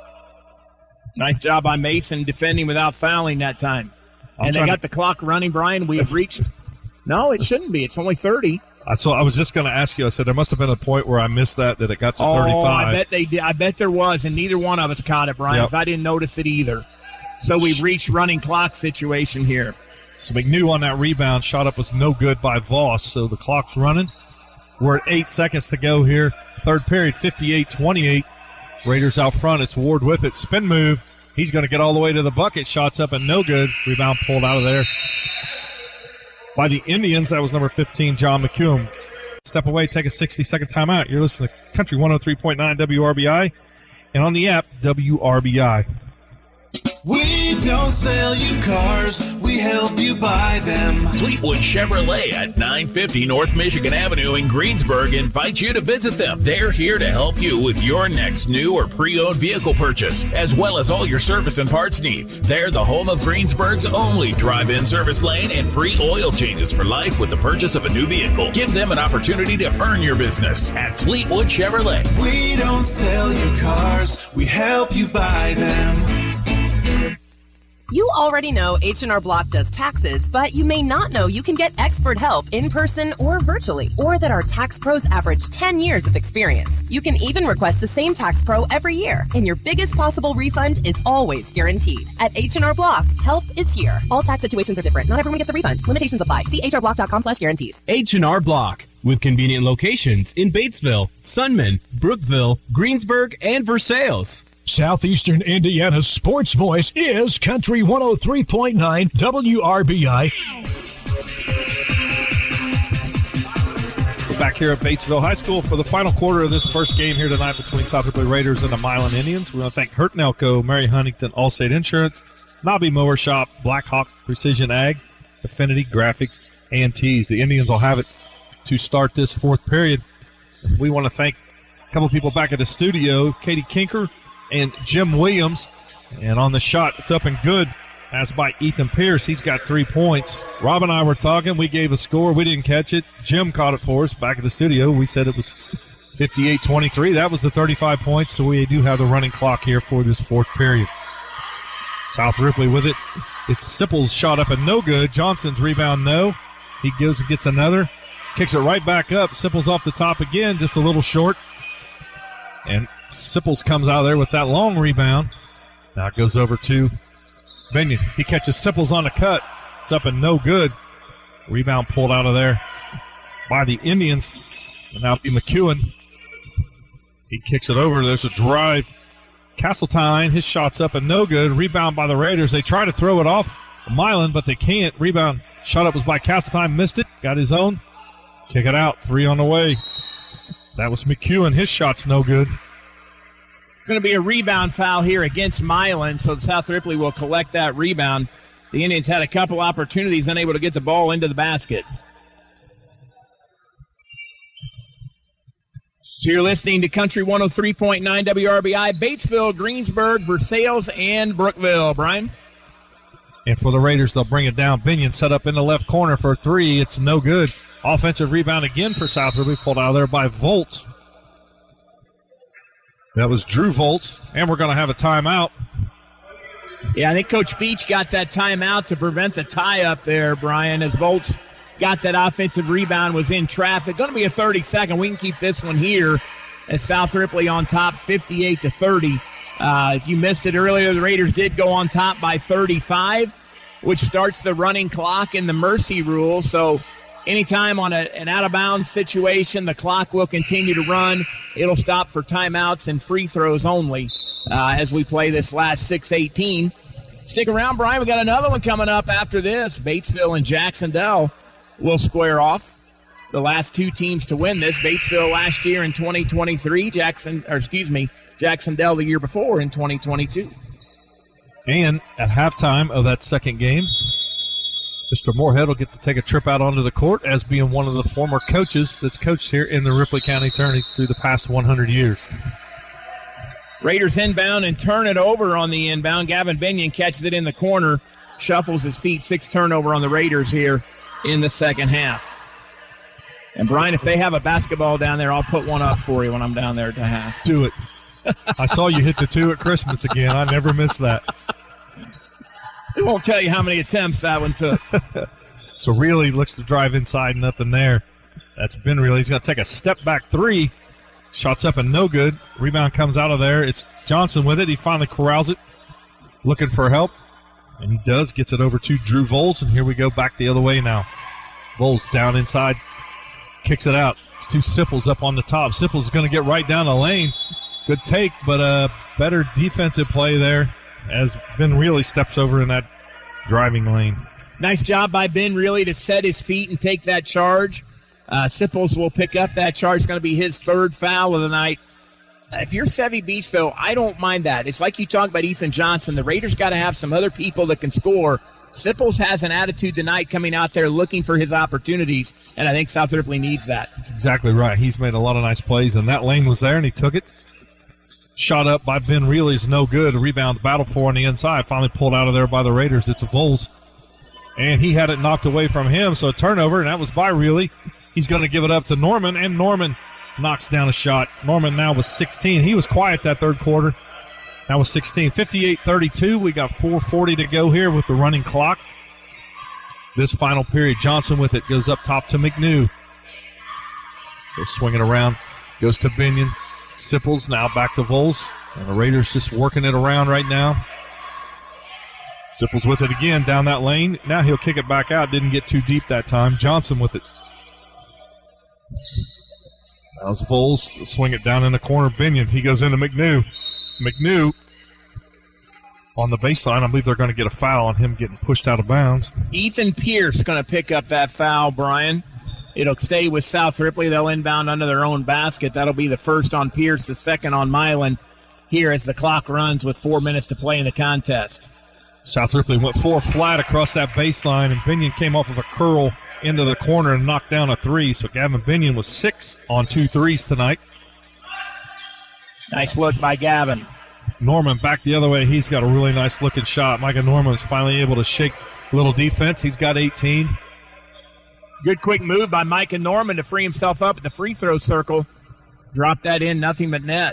Nice job by Mason defending without fouling that time. I'm and they got to, the clock running, Brian. We've reached – no, it shouldn't be. It's only thirty. I saw. I was just going to ask you. I said there must have been a point where I missed that, that it got to oh, thirty-five. I bet they did. I bet there was, and neither one of us caught it, Brian, Yep. because I didn't notice it either. So we've reached running clock situation here. So McNew on that rebound, shot up was no good by Voss, so the clock's running. We're at eight seconds to go here. Third period, fifty-eight twenty-eight. Raiders out front. It's Ward with it. Spin move. He's going to get all the way to the bucket. Shots up and no good. Rebound pulled out of there by the Indians. That was number fifteen, John McCune. Step away, take a sixty-second timeout. You're listening to Country one oh three point nine W R B I and on the app, W R B I. We don't sell you cars, we help you buy them. Fleetwood Chevrolet at nine fifty North Michigan Avenue in Greensburg invites you to visit them. They're here to help you with your next new or pre-owned vehicle purchase, as well as all your service and parts needs. They're the home of Greensburg's only drive-in service lane and free oil changes for life with the purchase of a new vehicle. Give them an opportunity to earn your business at Fleetwood Chevrolet. We don't sell you cars, we help you buy them. You already know H and R Block does taxes, but you may not know you can get expert help in person or virtually, or that our tax pros average ten years of experience. You can even request the same tax pro every year, and your biggest possible refund is always guaranteed. At H and R Block, help is here. All tax situations are different. Not everyone gets a refund. Limitations apply. See H R block dot com slash guarantees. H and R Block, with convenient locations in Batesville, Sunman, Brookville, Greensburg, and Versailles. Southeastern Indiana's sports voice is Country one oh three point nine W R B I. We're back here at Batesville High School for the final quarter of this first game here tonight between South Ripley Raiders and the Milan Indians. We want to thank Hurt and Elko, Mary Huntington, Allstate Insurance, Nobby Mower Shop, Black Hawk Precision Ag, Affinity Graphics, and Tees. The Indians will have it to start this fourth period. We want to thank a couple people back at the studio, Katie Kinker and Jim Williams. And on the shot, it's up and good, as by Ethan Pierce. He's got three points. Rob and I were talking. We gave a score. We didn't catch it. Jim caught it for us back at the studio. We said it was fifty-eight twenty-three. That was the thirty-five points, so we do have the running clock here for this fourth period. South Ripley with it. It's Sipples' shot up and no good. Johnson's rebound, no. He goes and gets another. Kicks it right back up. Sipples off the top again, just a little short. And Sipples comes out of there with that long rebound. Now it goes over to Binion. He catches Sipples on the cut. It's up and no good. Rebound pulled out of there by the Indians. And now be McEwen. He kicks it over. There's a drive. Castletine, his shot's up and no good. Rebound by the Raiders. They try to throw it off Milan, but they can't. Rebound shot up was by Castletine. Missed it. Got his own. Kick it out. Three on the way. That was McEwen. His shot's no good. Going to be a rebound foul here against Milan, so South Ripley will collect that rebound. The Indians had a couple opportunities, unable to get the ball into the basket. So you're listening to Country one oh three point nine W R B I, Batesville, Greensburg, Versailles, and Brookville. Brian? And for the Raiders, they'll bring it down. Binion set up in the left corner for three. It's no good. Offensive rebound again for South Ripley, pulled out of there by Volts. That was Drew Volts, and we're going to have a timeout. Yeah, I think Coach Beach got that timeout to prevent the tie-up there, Brian, as Volts got that offensive rebound, was in traffic. Going to be a thirty-second. We can keep this one here as South Ripley on top, fifty-eight to thirty. Uh, if you missed it earlier, the Raiders did go on top by thirty-five, which starts the running clock in the mercy rule. So anytime on a, an out-of-bounds situation, the clock will continue to run. It'll stop for timeouts and free throws only uh, as we play this last six eighteen. Stick around, Brian. We got another one coming up after this. Batesville and Jacksonville will square off. the last two teams to win this. Batesville last year in twenty twenty-three, Jackson, or excuse me, Jacksonville the year before in twenty twenty-two. And at halftime of that second game, Mister Moorhead will get to take a trip out onto the court as being one of the former coaches that's coached here in the Ripley County Tourney through the past one hundred years. Raiders inbound and turn it over on the inbound. Gavin Binion catches it in the corner, shuffles his feet. Six turnover on the Raiders here in the second half. And, Brian, if they have a basketball down there, I'll put one up for you when I'm down there at the half. Do it. I saw you hit the two at Christmas again. I never missed that. It won't tell you how many attempts that one took. So really looks to drive inside, nothing there. That's been really. He's going to take a step back three. Shots up and no good. Rebound comes out of there. It's Johnson with it. He finally corrals it, looking for help. And he does. Gets it over to Drew Voles. And here we go back the other way now. Voles down inside. Kicks it out. It's to Sipples up on the top. Sipples is going to get right down the lane. Good take, but a better defensive play there as Ben Reilly steps over in that driving lane. Nice job by Ben Reilly to set his feet and take that charge. Uh, Sipples will pick up that charge. It's going to be his third foul of the night. Uh, if you're Sevy Beach, though, I don't mind that. It's like you talk about Ethan Johnson. The Raiders got to have some other people that can score. Sipples has an attitude tonight coming out there looking for his opportunities, and I think South Ripley needs that. Exactly right. He's made a lot of nice plays, and that lane was there, and he took it. Shot up by Ben Reilly is no good. A rebound battle for on the inside. Finally pulled out of there by the Raiders. It's Voles. And he had it knocked away from him, so a turnover, and that was by Reilly. He's going to give it up to Norman, and Norman knocks down a shot. Norman now was sixteen. He was quiet that third quarter. That was sixteen. fifty-eight thirty-two. We got four forty to go here with the running clock. This final period, Johnson with it. Goes up top to McNew. Goes swinging around. Goes to Binion. Sipples now back to Voles. And the Raiders just working it around right now. Sipples with it again down that lane. Now he'll kick it back out. Didn't get too deep that time. Johnson with it. That was Voles. Swing it down in the corner. Binion. He goes into McNew. McNew on the baseline. I believe they're going to get a foul on him getting pushed out of bounds. Ethan Pierce going to pick up that foul, Brian. It'll stay with South Ripley. They'll inbound under their own basket. That'll be the first on Pierce, the second on Milan here as the clock runs with four minutes to play in the contest. South Ripley went four flat across that baseline, and Binion came off of a curl into the corner and knocked down a three. So Gavin Binion was six on two threes tonight. Nice look by Gavin. Norman back the other way. He's got a really nice looking shot. Micah Norman's finally able to shake a little defense. He's got eighteen. Good quick move by Micah Norman to free himself up at the free throw circle. Drop that in, nothing but net.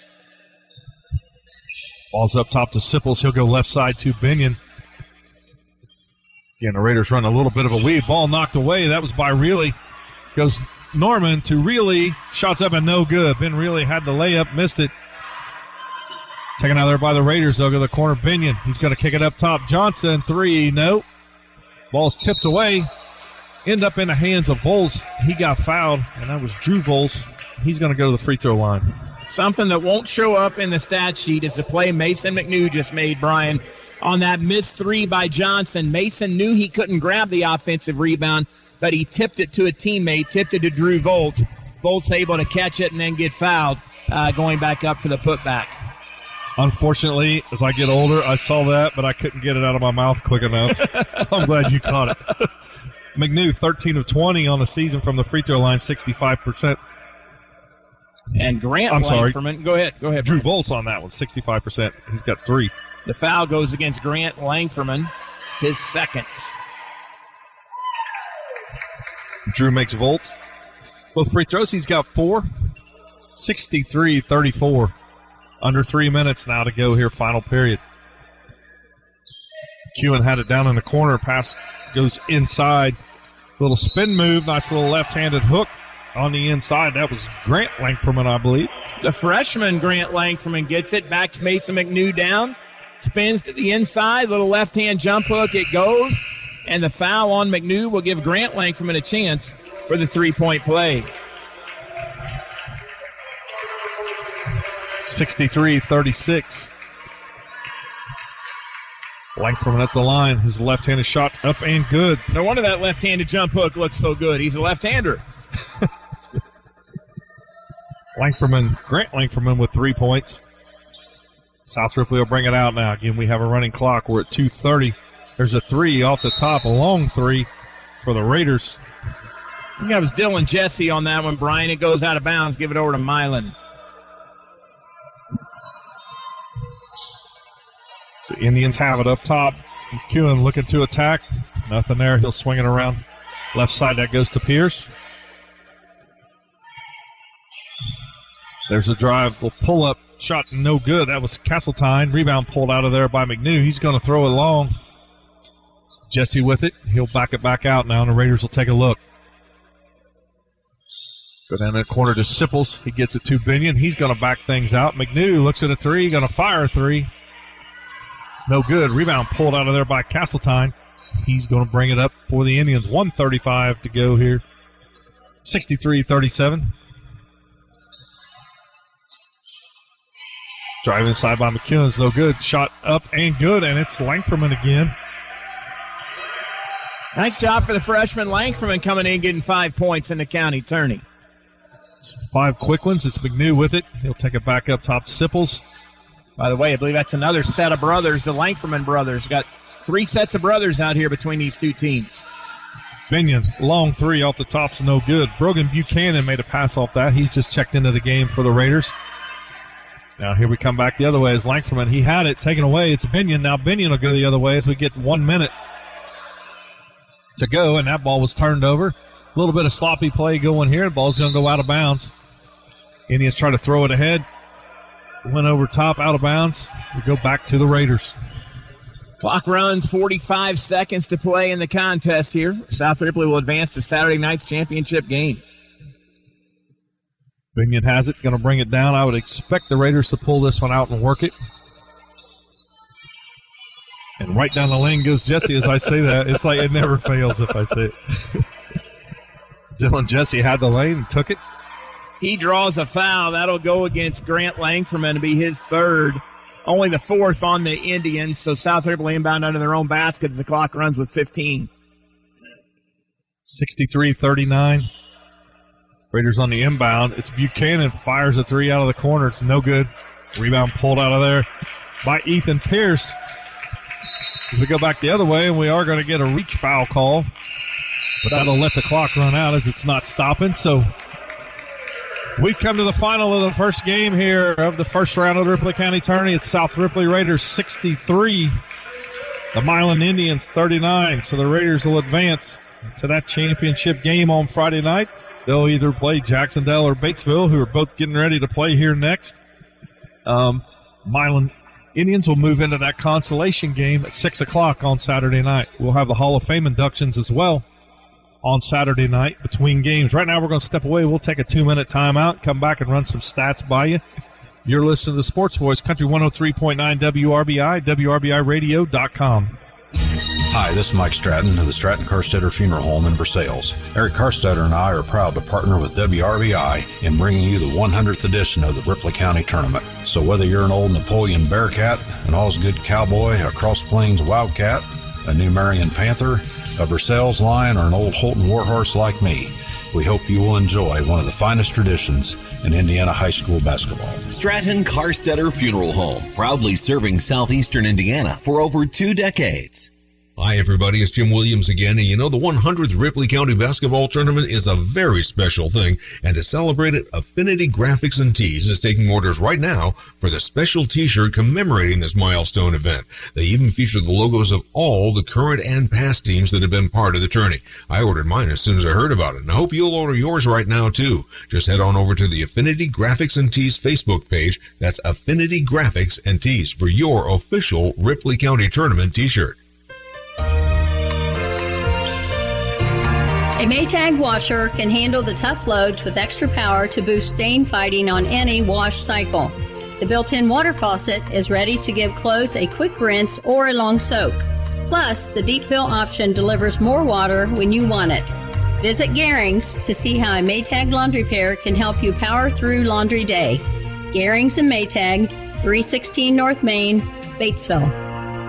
Ball's up top to Sipples. He'll go left side to Binion. Again, the Raiders run a little bit of a lead. Ball knocked away. That was by Reilly. Goes Norman to Reilly. Shots up and no good. Ben Reilly had the layup, missed it. Taken out there by the Raiders. They'll go to the corner. Binion. He's going to kick it up top. Johnson, three. No. Ball's tipped away. End up in the hands of Voles. He got fouled, and that was Drew Voles. He's going to go to the free throw line. Something that won't show up in the stat sheet is the play Mason McNew just made, Brian. On that missed three by Johnson, Mason knew he couldn't grab the offensive rebound, but he tipped it to a teammate, tipped it to Drew Voles. Voles able to catch it and then get fouled, uh, going back up for the putback. Unfortunately, as I get older, I saw that, but I couldn't get it out of my mouth quick enough. So I'm glad you caught it. McNew, thirteen of twenty on the season from the free throw line, sixty-five percent. And Grant I'm sorry. Langferman, go ahead, go ahead. Drew Brian. Volz on that one, sixty-five percent. He's got three. The foul goes against Grant Langferman, his second. Drew makes Volt. Both free throws, he's got four. sixty-three thirty-four. Under three minutes now to go here, final period. Kewen had it down in the corner. Pass goes inside. Little spin move. Nice little left-handed hook on the inside. That was Grant Langferman, I believe. The freshman Grant Langferman gets it. Backs Mason McNew down. Spins to the inside. Little left-hand jump hook. It goes. And the foul on McNew will give Grant Langferman a chance for the three-point play. sixty-three thirty-six. Langferman at the line. His left-handed shot up and good. No wonder that left-handed jump hook looks so good. He's a left-hander. Langferman, Grant Langferman with three points. South Ripley will bring it out now. Again, we have a running clock. We're at two thirty. There's a three off the top, a long three for the Raiders. I think that was Dylan Jesse on that one, Brian. It goes out of bounds. Give it over to Milan. So the Indians have it up top. McEwen looking to attack. Nothing there. He'll swing it around left side. That goes to Pierce. There's a drive. We'll pull up. Shot no good. That was Castletine. Rebound pulled out of there by McNew. He's going to throw it long. Jesse with it. He'll back it back out now, and the Raiders will take a look. Go down that corner to Sipples. He gets it to Binion. He's going to back things out. McNew looks at a three. Going to fire a three. It's no good. Rebound pulled out of there by Castletine. He's going to bring it up for the Indians. one thirty-five to go here. sixty-three thirty-seven. Drive inside by McEwen's no good. Shot up and good, and it's Langferman again. Nice job for the freshman Langferman coming in, getting five points in the county tourney. Five quick ones. It's McNew with it. He'll take it back up top to Sipples. By the way, I believe that's another set of brothers, the Langferman brothers. Got three sets of brothers out here between these two teams. Binion, long three off the top's no good. Brogan Buchanan made a pass off that. He's just checked into the game for the Raiders. Now here we come back the other way as Langferman. He had it taken away. It's Binion. Now Binion will go the other way as we get one minute to go, and that ball was turned over. A little bit of sloppy play going here. The ball's going to go out of bounds. Indians try to throw it ahead. Went over top, out of bounds. We go back to the Raiders. Clock runs, forty-five seconds to play in the contest here. South Ripley will advance to Saturday night's championship game. Binion has it, going to bring it down. I would expect the Raiders to pull this one out and work it. And right down the lane goes Jesse as I say that. It's like it never fails if I say it. Dylan Jesse had the lane and took it. He draws a foul. That'll go against Grant Langferman to be his third. Only the fourth on the Indians, so South Ripley inbound under their own basket as the clock runs with fifteen. sixty-three thirty-nine. Raiders on the inbound. It's Buchanan, fires a three out of the corner. It's no good. Rebound pulled out of there by Ethan Pierce. As we go back the other way, and we are going to get a reach foul call. But that'll let the clock run out as it's not stopping. So we've come to the final of the first game here of the first round of the Ripley County Tourney. It's South Ripley Raiders sixty-three. The Milan Indians thirty-nine. So the Raiders will advance to that championship game on Friday night. They'll either play Jacksonville or Batesville, who are both getting ready to play here next. Um, Milan Indians will move into that consolation game at six o'clock on Saturday night. We'll have the Hall of Fame inductions as well on Saturday night between games. Right now we're going to step away. We'll take a two-minute timeout, come back and run some stats by you. You're listening to the Sports Voice, Country one oh three point nine W R B I, W R B I radio dot com. Hi, this is Mike Stratton of the Stratton Carstetter Funeral Home in Versailles. Eric Carstetter and I are proud to partner with W R B I in bringing you the one hundredth edition of the Ripley County Tournament. So whether you're an old Napoleon Bearcat, an Osgood Cowboy, a Cross Plains Wildcat, a New Marion Panther, a Versailles Lion, or an old Holton Warhorse like me, we hope you will enjoy one of the finest traditions in Indiana high school basketball. Stratton Carstetter Funeral Home, proudly serving southeastern Indiana for over two decades. Hi, everybody. It's Jim Williams again. And you know, the one hundredth Ripley County Basketball Tournament is a very special thing. And to celebrate it, Affinity Graphics and Tees is taking orders right now for the special t-shirt commemorating this milestone event. They even feature the logos of all the current and past teams that have been part of the tourney. I ordered mine as soon as I heard about it, and I hope you'll order yours right now, too. Just head on over to the Affinity Graphics and Tees Facebook page. That's Affinity Graphics and Tees for your official Ripley County Tournament t-shirt. A Maytag washer can handle the tough loads with extra power to boost stain fighting on any wash cycle. The built-in water faucet is ready to give clothes a quick rinse or a long soak. Plus, the deep fill option delivers more water when you want it. Visit Garings to see how a Maytag laundry pair can help you power through laundry day. Garings and Maytag, three sixteen North Main, Batesville.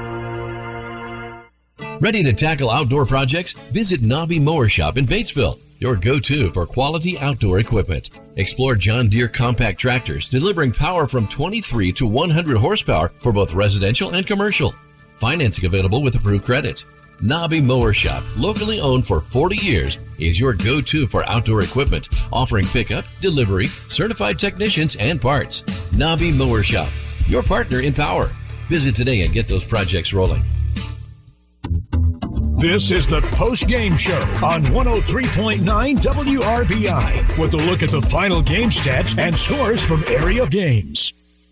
Ready to tackle outdoor projects? Visit Nobby Mower Shop in Batesville. your go-to for quality outdoor equipment. Explore John Deere compact tractors, delivering power from twenty-three to one hundred horsepower for both residential and commercial. Financing available with approved credit. Nobby Mower Shop, locally owned for forty years, is your go-to for outdoor equipment, offering pickup, delivery, certified technicians, and parts. Nobby Mower Shop, your partner in power. Visit today and get those projects rolling. This is the post-game show on one oh three point nine W R B I with a look at the final game stats and scores from area games.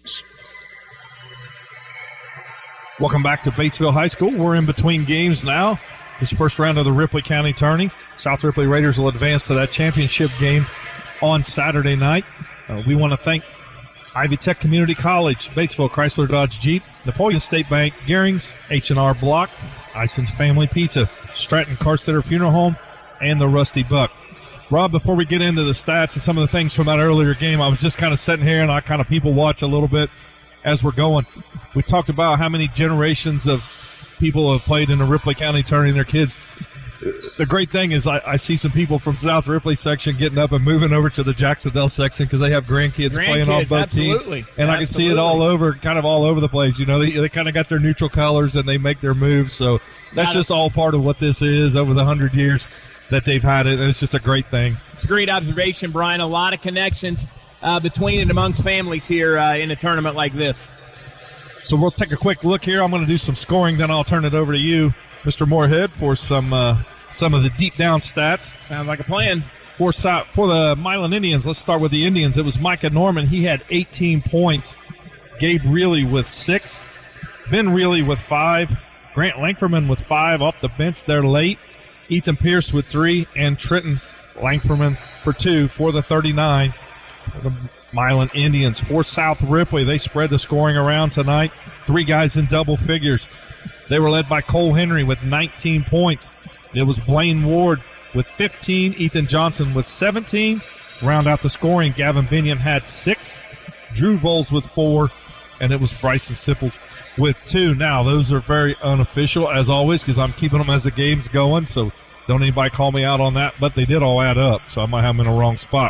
Welcome back to Batesville High School. We're in between games now. This first round of the Ripley County Tourney. South Ripley Raiders will advance to that championship game on Saturday night. Uh, we want to thank Ivy Tech Community College, Batesville Chrysler Dodge Jeep, Napoleon State Bank, Gehrings, H and R Block, Ison's Family Pizza, Stratton Carstetter Funeral Home, and the Rusty Buck. Rob, before we get into the stats and some of the things from that earlier game, I was just kind of sitting here and I kind of people watch a little bit as we're going. We talked about how many generations of people have played in the Ripley County Tourney and their kids. The great thing is I, I see some people from South Ripley section getting up and moving over to the Jacksonville section because they have grandkids, grandkids playing on both absolutely. teams. And absolutely. I can see it all over, kind of all over the place. You know, they, they kind of got their neutral colors and they make their moves. So that's just all part of what this is over the hundred years that they've had it. And it's just a great thing. It's a great observation, Brian. A lot of connections uh, between and amongst families here uh, in a tournament like this. So we'll take a quick look here. I'm going to do some scoring, then I'll turn it over to you, Mister Moorhead, for some uh, some of the deep down stats. Sounds like a plan. For, for the Milan Indians, let's start with the Indians. It was Micah Norman. He had eighteen points. Gabe Reilly with six. Ben Reilly with five. Grant Langferman with five off the bench there late. Ethan Pierce with three. And Trenton Langferman for two for the thirty-nine. For the Milan Indians. For South Ripley, they spread the scoring around tonight. Three guys in double figures. They were led by Cole Henry with nineteen points. It was Blaine Ward with fifteen. Ethan Johnson with seventeen. Round out the scoring, Gavin Binion had six. Drew Voles with four. And it was Bryson Sipple with two. Now, those are very unofficial, as always, because I'm keeping them as the game's going. So don't anybody call me out on that. But they did all add up, so I might have them in the wrong spot.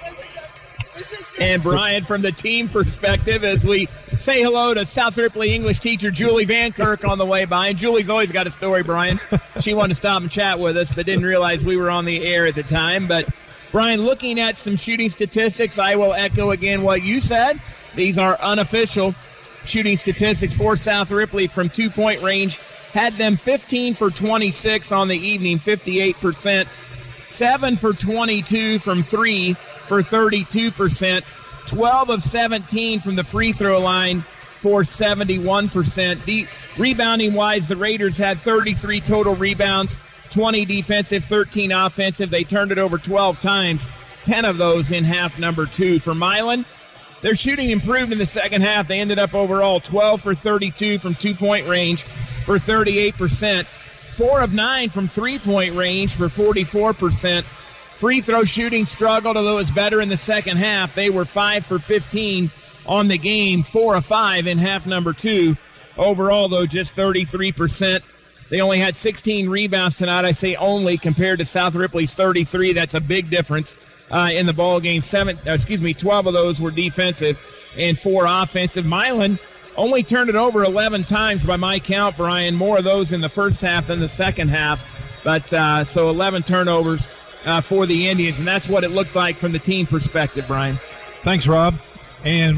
And Brian, from the team perspective, as we say hello to South Ripley English teacher Julie Van Kirk on the way by. And Julie's always got a story, Brian. She wanted to stop and chat with us, but didn't realize we were on the air at the time. But, Brian, looking at some shooting statistics, I will echo again what you said. These are unofficial shooting statistics for South Ripley from two-point range. Had them fifteen for twenty-six on the evening, fifty-eight percent. seven for twenty-two from three for thirty-two percent. twelve of seventeen from the free throw line for seventy-one percent. De- Rebounding-wise, the Raiders had thirty-three total rebounds, twenty defensive, thirteen offensive. They turned it over twelve times, ten of those in half number two. For Milan, their shooting improved in the second half. They ended up overall twelve for thirty-two from two-point range for thirty-eight percent. four of nine from three-point range for forty-four percent. Free throw shooting struggled, although it was better in the second half. They were five for fifteen on the game, four of five in half number two. Overall, though, just thirty-three percent. They only had sixteen rebounds tonight. I say only compared to South Ripley's thirty-three. That's a big difference uh, in the ball game. Seven, uh, excuse me, twelve of those were defensive and four offensive. Milan only turned it over eleven times by my count, Brian. More of those in the first half than the second half. But uh, so eleven turnovers uh, for the Indians, and that's what it looked like from the team perspective, Brian. Thanks, Rob. And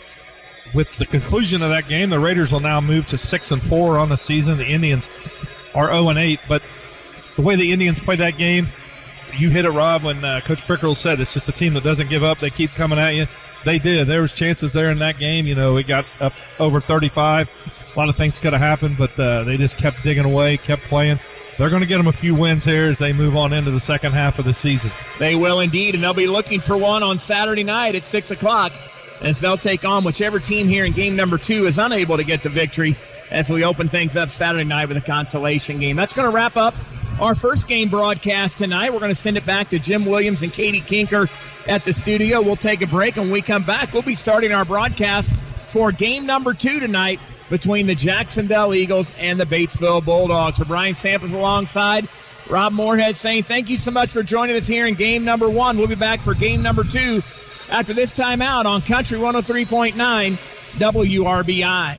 with the conclusion of that game, the Raiders will now move to six and four on the season. The Indians are zero and eight, but the way the Indians played that game, you hit it, Rob, when uh, Coach Pickerel said it's just a team that doesn't give up. They keep coming at you. They did. There was chances there in that game. You know, it got up over thirty-five. A lot of things could have happened, but uh, they just kept digging away, kept playing. They're going to get them a few wins here as they move on into the second half of the season. They will indeed, and they'll be looking for one on Saturday night at six o'clock as they'll take on whichever team here in game number two is unable to get the victory as we open things up Saturday night with a consolation game. That's going to wrap up our first game broadcast tonight. We're going to send it back to Jim Williams and Katie Kinker at the studio. We'll take a break, and when we come back, we'll be starting our broadcast for game number two tonight between the Jacksonville Eagles and the Batesville Bulldogs. For Brian Samples alongside Rob Moorhead saying thank you so much for joining us here in game number one. We'll be back for game number two after this timeout on Country one oh three point nine W R B I.